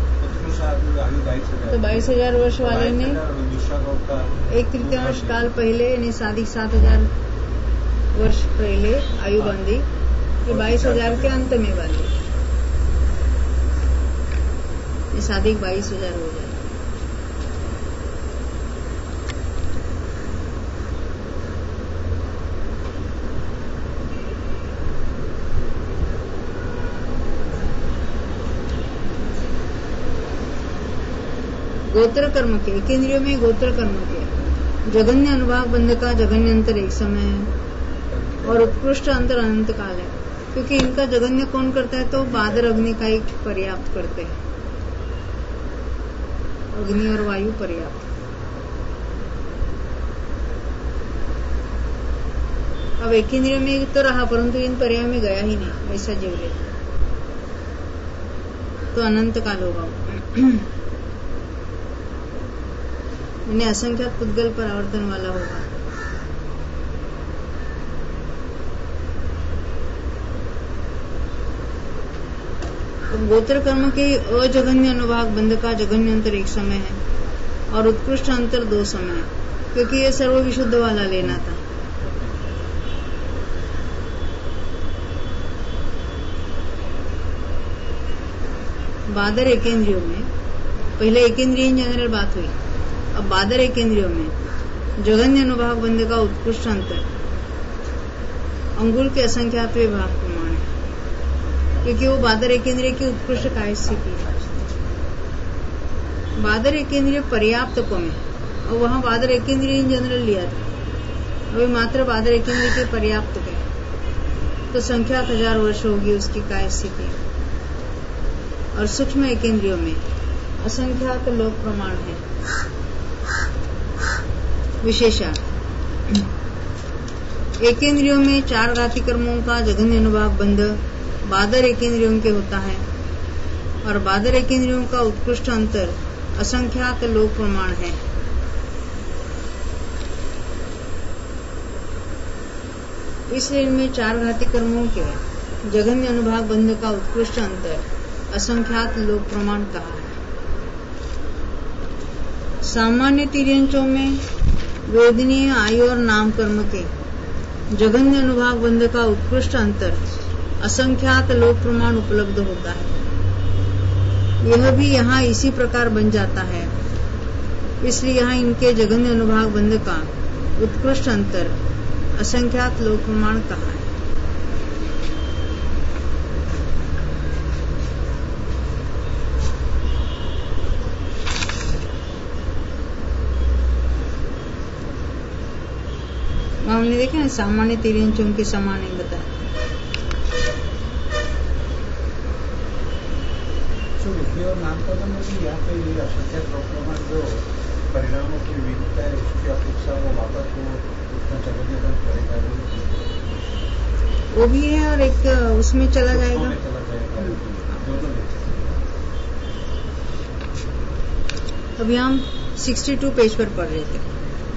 [SPEAKER 1] तो बाईस हजार वर्ष वाले ने एक तृतीयांश काल पहले यानी साधिक सात हजार वर्ष पहले आयु बांधी, ये बाईस हजार के अंत में बांधी, ये साधिक बाईस हजार हो जाए। गोत्र कर्म के एक इंद्रियों में गोत्र कर्म के जघन्य अनुभाग बंध का जघन्य अंतर एक समय है और उत्कृष्ट अंतर अनंत काल है क्योंकि इनका जघन्य कौन करता है? तो बादर अग्नि का एक पर्याप्त करते हैं, अग्नि और वायु पर्याप्त। अब एक इंद्रिय में तो रहा परंतु इन पर्याय में गया ही नहीं, ऐसा जीव ले तो अनंत काल होगा। इन्हें असंख्यात पुद्गल पर आवर्तन वाला होगा। तो गोत्र कर्म के अजघन्य अनुभाग बंध का जघन्य अंतर एक समय है और उत्कृष्ट अंतर दो समय है क्योंकि ये सर्व विशुद्ध वाला लेना था। बादर एकेंद्रियों में, पहले एकेंद्रिय इन जनरल बात हुई, अब बादर एकेंद्रियों में जघन्य अनुभाग बंध का उत्कृष्ट अंतर अंगुल के असंख्यात्व भाग प्रमाण है, क्योंकि वो बादर एकेंद्रिय की उत्कृष्ट काय स्थिति है। बादर एकेंद्रिय पर्याप्त को में, और वहां बादर एकेंद्रिय इन जनरल लिया था, अभी मात्र बादर एकेंद्रिय के पर्याप्त के, तो संख्यात हजार वर्ष होगी उसकी काय स्थिति। और सूक्ष्म एकेंद्रियों में असंख्यात लोक प्रमाण है। विशेषार्थ, एकेंद्रियों में चार घाती कर्मों का जघन्य अनुभाग बंध बादर एकेंद्रियों के होता है, और बादर एकेंद्रियों का उत्कृष्ट अंतर असंख्यात लोक प्रमाण है। इसलिए इनमें चार घाती कर्मों के जघन्य अनुभाग बंध का उत्कृष्ट अंतर असंख्यात लोक प्रमाण कहा है। सामान्य तिर्यंचों में वेदनीय आयु और नाम कर्म के जघन्य अनुभाग बंध का उत्कृष्ट अंतर असंख्यात लोक प्रमाण उपलब्ध होता है। यह भी यहाँ इसी प्रकार बन जाता है, इसलिए यहाँ इनके जघन्य अनुभाग बंध का उत्कृष्ट अंतर असंख्यात लोक प्रमाण कहा है। हमने देखा है सामान्य तिर्यंचों के समान नहीं बताया।
[SPEAKER 2] और नामकरण में भी यहाँ पे ये असंख्यात प्रमाण जो परिणामों की विविधता है उसकी अपेक्षा वो वापस वो उतना जगह करेगा,
[SPEAKER 1] वो भी है और एक उसमें चला जाएगा,
[SPEAKER 2] चला जाएगा दोनों में।
[SPEAKER 1] अभी हम बासठ पेज पर पढ़ रहे थे,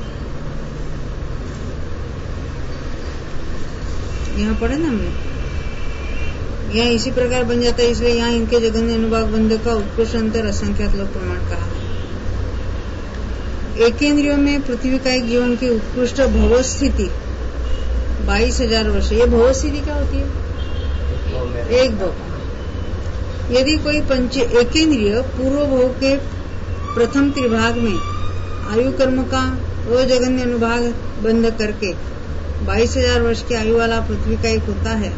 [SPEAKER 1] यहाँ पढ़े ना हमने, यहाँ इसी प्रकार बन जाता है, इसलिए यहाँ इनके जघन्य अनुभाग बंध का उत्कृष्ट अंतर असंख्यात लोक प्रमाण कहा है। एकेंद्रियों में पृथ्वी का एक जीवन की उत्कृष्ट भव स्थिति बाईस हजार वर्ष। ये भव स्थिति क्या होती है? एक भव। यदि कोई पंच एकेंद्रिय पूर्व भव के प्रथम त्रिभाग में आयु कर्म का अजघन्य अनुभाग बंध करके बाईस हजार वर्ष की आयु वाला पृथ्वी का एक होता है,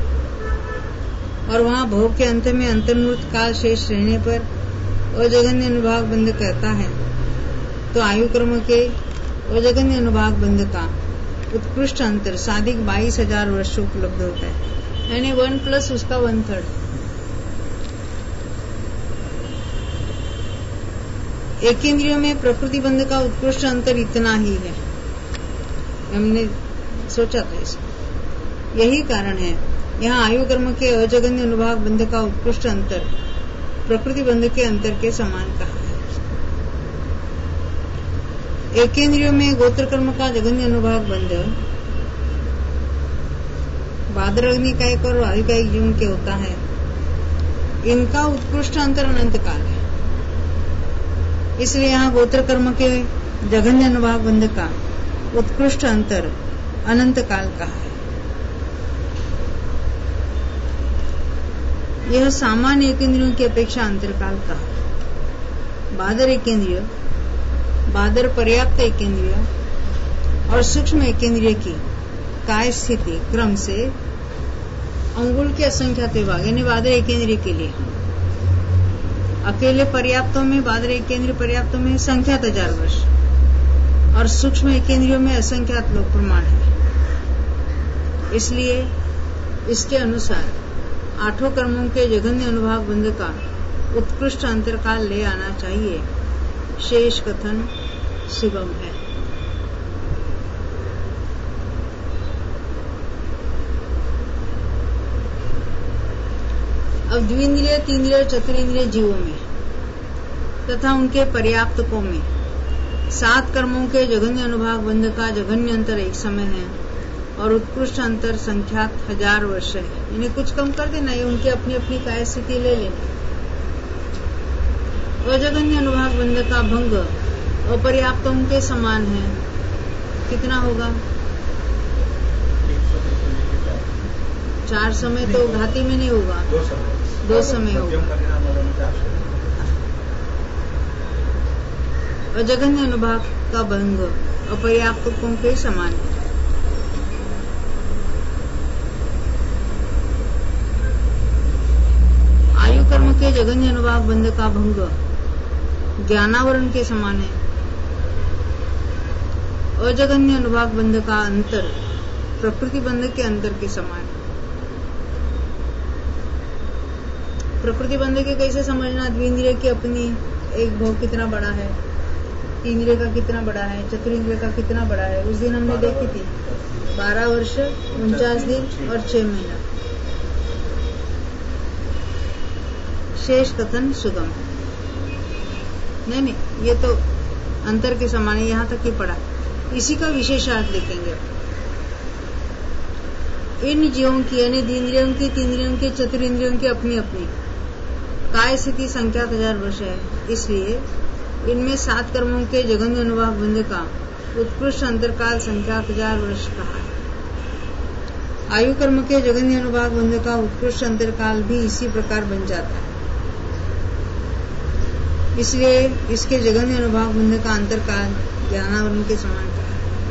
[SPEAKER 1] और वहां भव के अंत में अंतर्मूर्त काल शेष रहने पर अजघन्य अनुभाग बंध करता है, तो आयु कर्म के अजघन्य अनुभाग बंध का उत्कृष्ट अंतर साधिक बाईस हजार वर्ष उपलब्ध होता है, यानी वन प्लस उसका वन थर्ड। एकेंद्रियों में प्रकृति बंध का उत्कृष्ट अंतर इतना ही है, हमने सोचा था इसको। यही कारण है यहाँ आयु कर्म के अजघन्य अनुभाग बंध का उत्कृष्ट अंतर प्रकृति बंध के अंतर के समान कहा है। एकेंद्रियों में गोत्र कर्म का जघन्य अनुभाग बंध बादराग्नि का एक और आयु का एक जीवन के होता है, इनका उत्कृष्ट अंतर अनंत काल है। इसलिए यहाँ गोत्र कर्म के जघन्य अनुभाग बंध का उत्कृष्ट अंतर अनंत काल कहा है। यह सामान्य एकेंद्रियों की अपेक्षा अंतरकाल कहा। बादर एकेंद्रिय, बादर पर्याप्त एकेंद्रिय और सूक्ष्म एकेंद्रिय की काय स्थिति क्रम से अंगुल के असंख्यात विभाग, यानी बादर एकेंद्रिय के लिए अकेले पर्याप्तों में, बादर एकेंद्रिय पर्याप्तों में संख्यात हजार वर्ष और सूक्ष्म एकेंद्रियों में असंख्यात लोक प्रमाण है। इसलिए इसके अनुसार आठों कर्मों के जघन्य अनुभाग बंध का उत्कृष्ट अंतरकाल ले आना चाहिए। शेष कथन सुगम है। अब द्विंद्रिय, तीन्द्रिय, चतुरिंद्रिय जीवों में तथा उनके पर्याप्तकों में सात कर्मों के जघन्य अनुभाग बंध का जघन्य अंतर एक समय है और उत्कृष्ट अंतर संख्यात हजार वर्ष है। इन्हें कुछ कम कर देना, ये उनकी अपनी अपनी काय स्थिति ले लेना। अजघन्य अनुभाग बंध का भंग अपर्याप्तों के समान है। कितना होगा? चार समय तो घाती में नहीं होगा, दो समय हो
[SPEAKER 2] मध्यम परिणाम वाला मुझे आशय
[SPEAKER 1] और जघन्य अनुभाग का भंग अपर्याप्तकों के समान है। आयु कर्म के जघन्य अनुभाग बंध का भंग ज्ञानावरण के समान है। अजघन्य अनुभाग बंध का अंतर प्रकृति बंध के अंतर के समान है। प्रकृति बंध के कैसे समझना? द्विंद्रिय की अपनी एक भोग कितना बड़ा है, तीन इंद्रिय का कितना बड़ा है, चतुर्ंद्रिय का कितना बड़ा है। उस दिन हमने देखी थी बारह वर्ष उनचास दिन और छह महीना। शेष कथन सुगम नहीं नहीं ये तो अंतर के समान है, यहाँ तक ही पढ़ा। इसी का विशेषार्थ देखेंगे। इन जीवों की यानी इंद्रियों की, तीन इंद्रियों की, चतुर्ंद्रियों की अपनी अपनी काय स्थिति संख्या हजार वर्ष है। इसलिए इनमें सात कर्मों के जघन्य अनुभाग बंध का उत्कृष्ट अंतरकाल संख्या हजार वर्ष कहा है। आयु कर्म के जघन्य अनुभाग बंध का उत्कृष्ट अंतरकाल भी इसी प्रकार बन जाता है। इसलिए इसके जघन्य अनुभाग बंध का अंतरकाल ज्ञानावरण के समान है।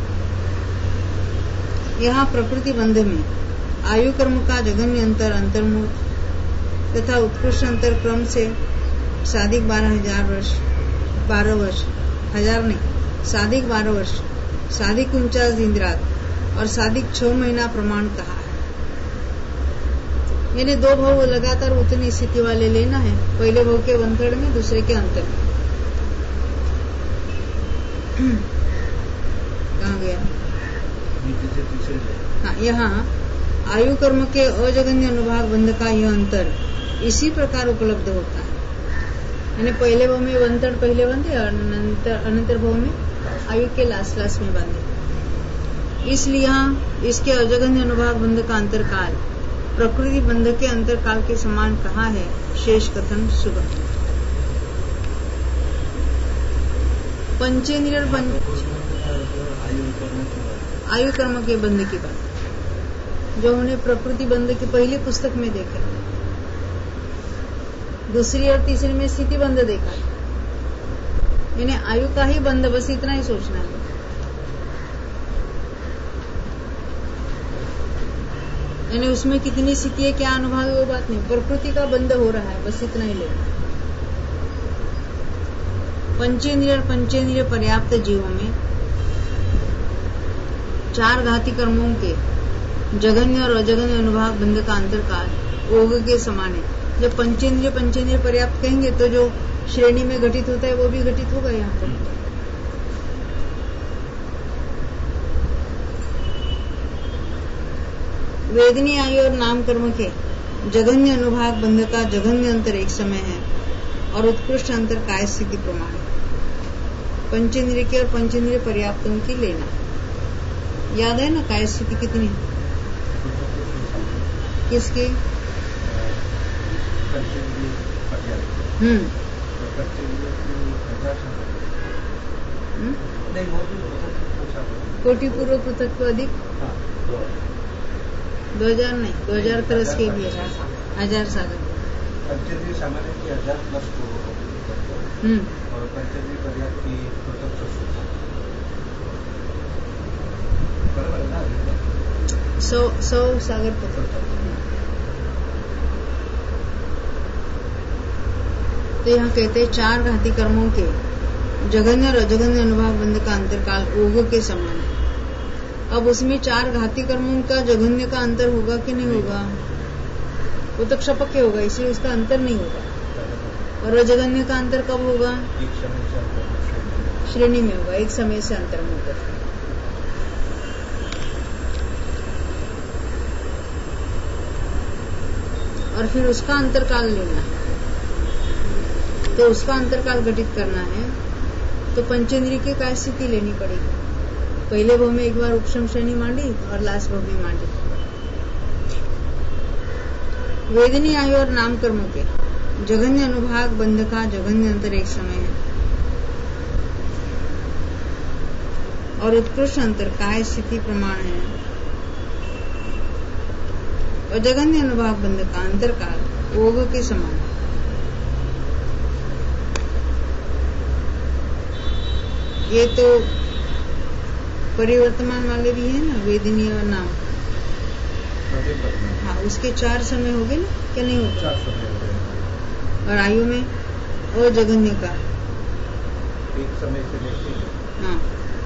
[SPEAKER 1] यहाँ प्रकृति बंध में आयु कर्म का जघन्य अंतर अंतर्मुख तथा उत्कृष्ट अंतर क्रम से साधिक बारह हजार वर्ष बारह वर्ष हजार नहीं साधिक बारह वर्ष साधिक उनचास दिन रात और साधिक छह महीना प्रमाण कहा है। यानी दो भाव लगातार उतनी स्थिति वाले लेना है। पहले भाव के वन थर्ड में, दूसरे के अंतर में। कहाँ गया? हाँ, यहाँ आयु कर्म के अजघन्य अनुभाग बंध का यह अंतर इसी प्रकार उपलब्ध होता है। यानी पहले भाव में वन थर्ड पहले बांधे और अनंतर अनंतर भाव में आयु के लास्ट लास्ट में बांधे। इसलिए यहाँ इसके अजघन्य अनुभाग बंध का अंतरकाल प्रकृति बंध के अंतरकाल के समान कहा है। शेष कथन सुगम। पंचेंद्रिय आयु कर्म के बंध की बात जो हमने प्रकृति बंध की पहली पुस्तक में देखा, दूसरी और तीसरी में स्थिति बंध देखा। यानी आयु का ही बंध, बस इतना ही सोचना है। यानी उसमें कितनी स्थिति है, क्या अनुभव है, वो बात नहीं। प्रकृति का बंध हो रहा है, बस इतना ही लेना। पंचेंद्रिय और पंचेंद्रिय पर्याप्त जीवों में चार घाती कर्मों के जघन्य और अजघन्य अनुभाग बंध का अंतरकाल ओघ के समान है। जब पंचेंद्रिय पंचेंद्रिय पर्याप्त कहेंगे तो जो श्रेणी में घटित होता है वो भी घटित होगा यहाँ पर। वेदनी आयु और नाम कर्म के जघन्य अनुभाग बंध का जघन्य अंतर एक समय है और उत्कृष्ट अंतर काय स्थिति प्रमाण है। पंचेंद्रिय के और पंचेंद्रिय पर्याप्तों की लेना याद है ना? काय स्थिति कितनी किसकी? हम्म कोटि पूर्व पृथक को अधिक दो हजार नहीं दो हजार तरस के भी हजार सागर
[SPEAKER 2] पंचेंद्रिय सामान्य की हजार प्लस
[SPEAKER 1] हम्म
[SPEAKER 2] और पंचेंद्रिय पर्याप्त की
[SPEAKER 1] सौ सौ सागर पृथक। तो यहाँ कहते हैं चार घाती कर्मों के जघन्य और अजघन्य अनुभाग बंध का अंतरकाल ओघ के समान है। अब उसमें चार घाती कर्मों का जघन्य का अंतर होगा कि नहीं होगा? वो तो क्षपक के होगा, इसलिए उसका अंतर नहीं होगा। और अजघन्य का अंतर कब होगा? श्रेणी में होगा, एक समय से अंतर में होगा। और फिर उसका अंतरकाल लेना है। तो उसका अंतरकाल घटित करना है तो पंचेंद्रिय की काय स्थिति लेनी पड़ेगी। पहले भाव में एक बार उपशम श्रेणी मांडी और लास्ट भाव में मांडी। वेदनी आयु और नाम कर्मों के जघन्य अनुभाग बंध का जघन्य अंतर एक समय है और उत्कृष्ट अंतर काय स्थिति प्रमाण है। और जघन्य अनुभाग बंध का अंतरकाल ओग के समान। ये तो परिवर्तमान वाले भी है ना, वेदिनी और नाम। हाँ, उसके चार समय हो गए ना, क्या नहीं होगा?
[SPEAKER 2] चार समय हो गए।
[SPEAKER 1] और आयु में और जगन्य का
[SPEAKER 2] एक समय से लेके
[SPEAKER 1] हाँ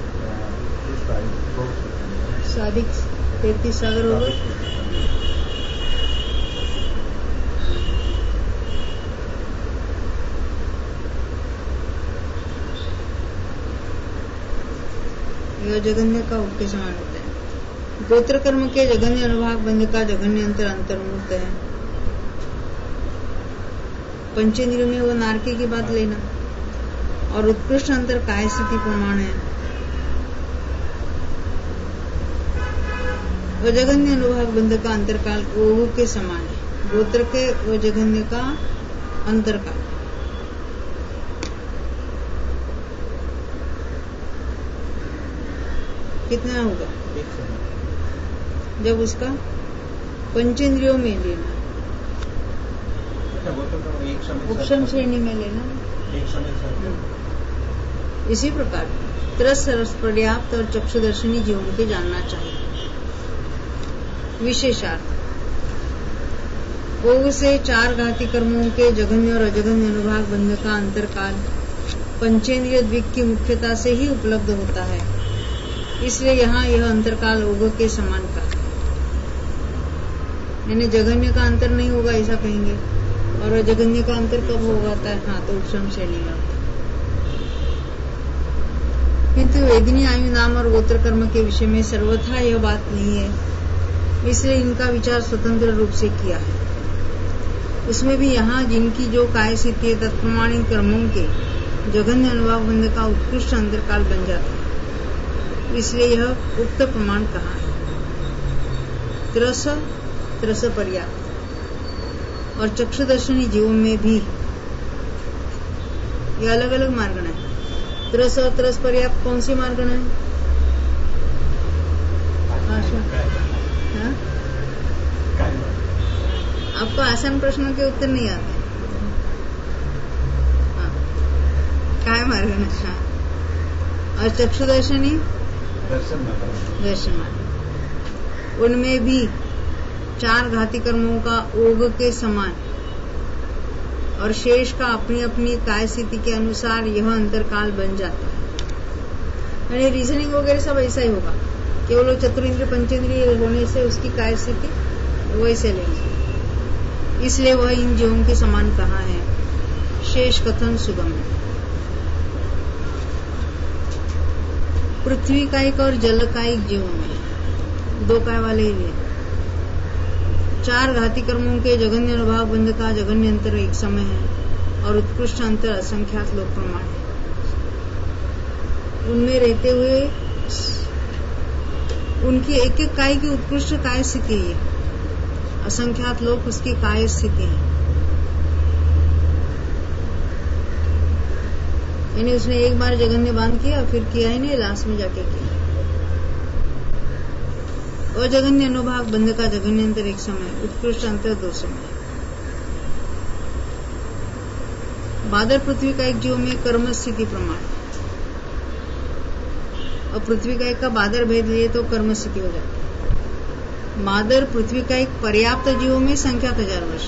[SPEAKER 1] साधिक तैतीस सागर हो गए। यह जगन्य का उसके समान होता है। गोत्र कर्म के जगन्य अनुभाग बंध का जगन्य अंतर अंतर्मुक्त है। पंचेंद्रियों में वो नारकी की बात लेना और उत्कृष्ट अंतर काय स्थिति प्रमाण है। वो जगन्य अनुभाग बंध का अंतरकाल ओहु के समान है। गोत्र के वो जगन्य का अंतरकाल कितना होगा?
[SPEAKER 2] एक समय।
[SPEAKER 1] जब उसका पंचेंद्रियों में लेना,
[SPEAKER 2] अच्छा वो तो एक समय
[SPEAKER 1] उपशम श्रेणी में लेना,
[SPEAKER 2] एक समय सर।
[SPEAKER 1] इसी प्रकार त्रस रस पर्याप्त और चक्षुदर्शनी जीवन के जानना चाहिए। विशेषार्थ ओग से चार घाती कर्मों के जघन्य और अजघन्य अनुभाग बंध का अंतरकाल पंचेंद्रिय द्विक की मुख्यता से ही उपलब्ध होता है। इसलिए यहाँ यह अंतरकाल ओग के समान का, यानी जघन्य का अंतर नहीं होगा ऐसा कहेंगे, और अजघन्य का अंतर कब होगा? हाँ, तो उपशम श्रेणी में। किंतु वेदिनी आयु नाम और गोत्र कर्म के विषय में सर्वथा यह बात नहीं है, इसलिए इनका विचार स्वतंत्र रूप से किया है। उसमें भी यहाँ जिनकी जो काय स्थिति है तत्प्रमाणिक कर्मों के जघन्य अनुभाग बंध का उत्कृष्ट अंतरकाल बन जाता है, इसलिए यह उक्त प्रमाण कहा है। त्रस त्रस पर्याप्त और चक्षुदर्शनी जीवों में भी ये अलग अलग मार्गण है। त्रस और त्रस पर्याप्त कौन सी मार्गण है? हाँ? आपको आसान प्रश्नों के उत्तर नहीं आते। हाँ, काय मार्गण है? हाँ। और चक्षुदर्शनी
[SPEAKER 2] दर्शन
[SPEAKER 1] दर्शन उनमें भी चार घाती कर्मों का ओग के समान और शेष का अपनी अपनी काय स्थिति के अनुसार यह अंतरकाल बन जाता है। यानी रीजनिंग वगैरह सब ऐसा ही होगा, केवल चतुरेंद्र पंचेंद्रिय होने से उसकी काय स्थिति वैसे लेंगे, इसलिए वह इन जीवों के समान कहा है। शेष कथन सुगम है। पृथ्वी कायिक और जल कायिक जीवों में दो काय वाले ही चार घाती कर्मों के जघन्य अनुभाग बंध का जघन्य अंतर एक समय है और उत्कृष्ट अंतर असंख्यात लोक प्रमाण है। उनमें रहते हुए उनकी एक एक काय की उत्कृष्ट काय स्थिति है, असंख्यात लोक उसकी काय स्थिति है। यानी उसने एक बार जघन्य बांध किया फिर किया ही नहीं, लास्ट में जाके किया। अजघन्य अनुभाग बंध का जघन्य अंतर एक समय, उत्कृष्ट अंतर दो समय। बादर पृथ्वी का एक जीव में कर्म स्थिति प्रमाण, और पृथ्वी का एक का बादर भेद लिए तो कर्म स्थिति हो जाती है। बादर पृथ्वी का एक पर्याप्त जीवों में संख्यात हजार वर्ष।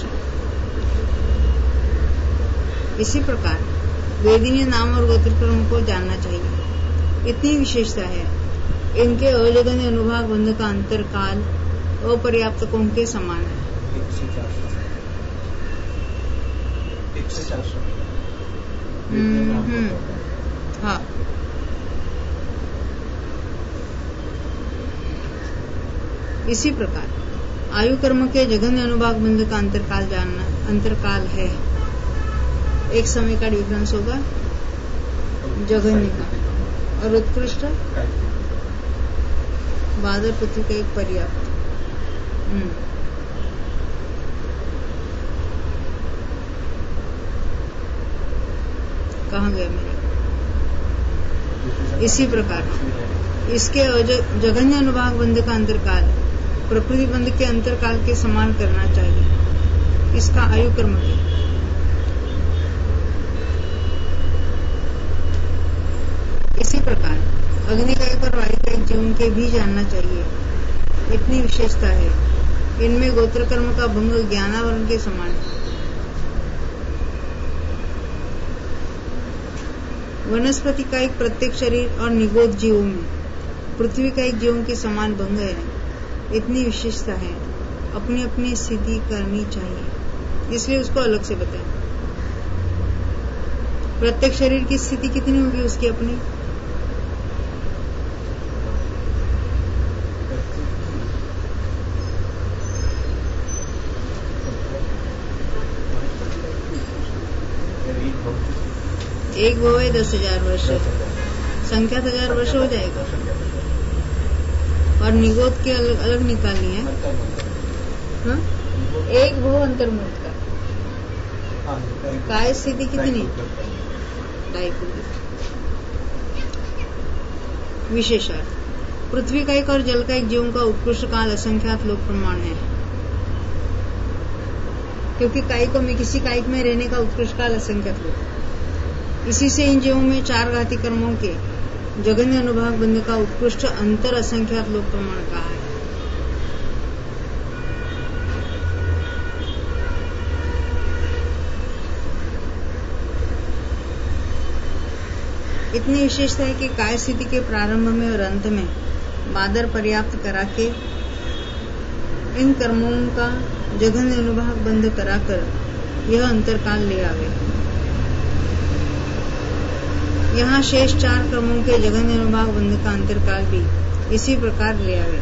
[SPEAKER 1] इसी प्रकार वेदिनी नाम और गोत्र कर्म को जानना चाहिए। इतनी विशेषता है, इनके अजघन्य अनुभाग बंध का अंतरकाल अपर्याप्तकों के समान है।
[SPEAKER 2] एक से चार सौ एक से चार सौ
[SPEAKER 1] हाँ, इसी प्रकार आयु कर्म के जघन्य अनुभाग बंध का अंतरकाल जानना अंतरकाल है। एक समय का डिफरेंस होगा जघन्य का, और उत्कृष्ट बादर पृथ्वी का एक पर्याप्त। कहाँ गया मेरे? इसी प्रकार इसके जघन्य अनुभाग बंध का अंतरकाल प्रकृति बंध के अंतरकाल के समान करना चाहिए। इसका आयु कर्म है। इसी प्रकार अग्निकायक और वायुकायक जीवन के भी जानना चाहिए, इतनी विशेषता है। इनमें गोत्र कर्म का भंग ज्ञानावरण के समान है। वनस्पति का एक प्रत्येक शरीर और निगोद जीवों में पृथ्वी का एक जीवों के समान भंग है, इतनी विशेषता है। अपनी अपनी स्थिति करनी चाहिए, इसलिए उसको अलग से बताएं। प्रत्येक शरीर की स्थिति कितनी होगी उसकी अपनी? एक भव है दस हजार वर्ष, संख्या हजार वर्ष हो जाएगा। और निगोद के अलग अलग निकालनी है। हाँ? एक भव अंतर्मुख का काय स्थिति कितनी? ढाई पूरी। विशेषार्थ पृथ्वी का एक और जल का एक जीवों का उत्कृष्ट काल असंख्यात लोक प्रमाण है, क्योंकि कायिक में किसी कायिक में रहने का उत्कृष्ट काल असंख्यात लोक। इसी से इन जीवों में चार घाती कर्मों के जघन्य अनुभाग बंध का उत्कृष्ट अंतर असंख्यात लोक प्रमाण कहा है। इतनी विशेषता है कि काय स्थिति के प्रारंभ में और अंत में बादर पर्याप्त करा के इन कर्मों का जघन्य अनुभाग बंध कराकर यह अंतरकाल ले आवे। यहाँ शेष चार कर्मों के जघन्य अनुभाग बंध का अंतरकाल भी इसी प्रकार ले आवे,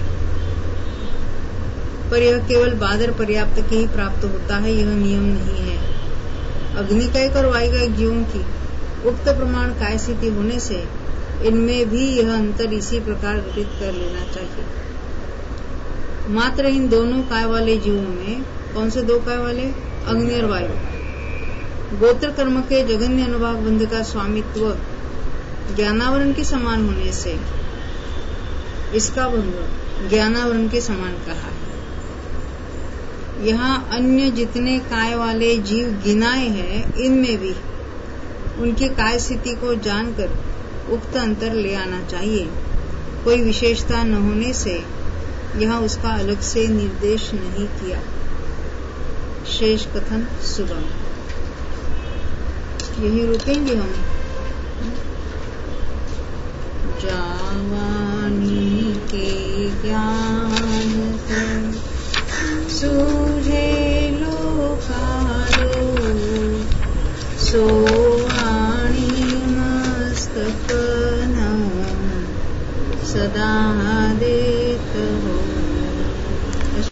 [SPEAKER 1] पर यह केवल बादर पर्याप्त के ही प्राप्त होता है, यह नियम नहीं है। अग्निकायक और वायुकायक जीवों की उक्त प्रमाण काय स्थिति होने से इनमें भी यह अंतर इसी प्रकार घटित कर लेना चाहिए। मात्र इन दोनों काय वाले जीवों में, कौन से दो काय वाले? अग्नि और वायु। गोत्र कर्म के जघन्य अनुभाग बंध का स्वामित्व ज्ञानावरण के समान होने से इसका भंग ज्ञानावरण के समान कहा है। यहाँ अन्य जितने काय वाले जीव गिनाए हैं, इनमें भी उनकी काय स्थिति को जानकर उक्त अंतर ले आना चाहिए। कोई विशेषता न होने से यहाँ उसका अलग से निर्देश नहीं किया। शेष कथन सुगम। यही रुकेंगे हम। जावानी के ज्ञान को सूझे लोकालो, सोवाणी मस्तक न सदा दे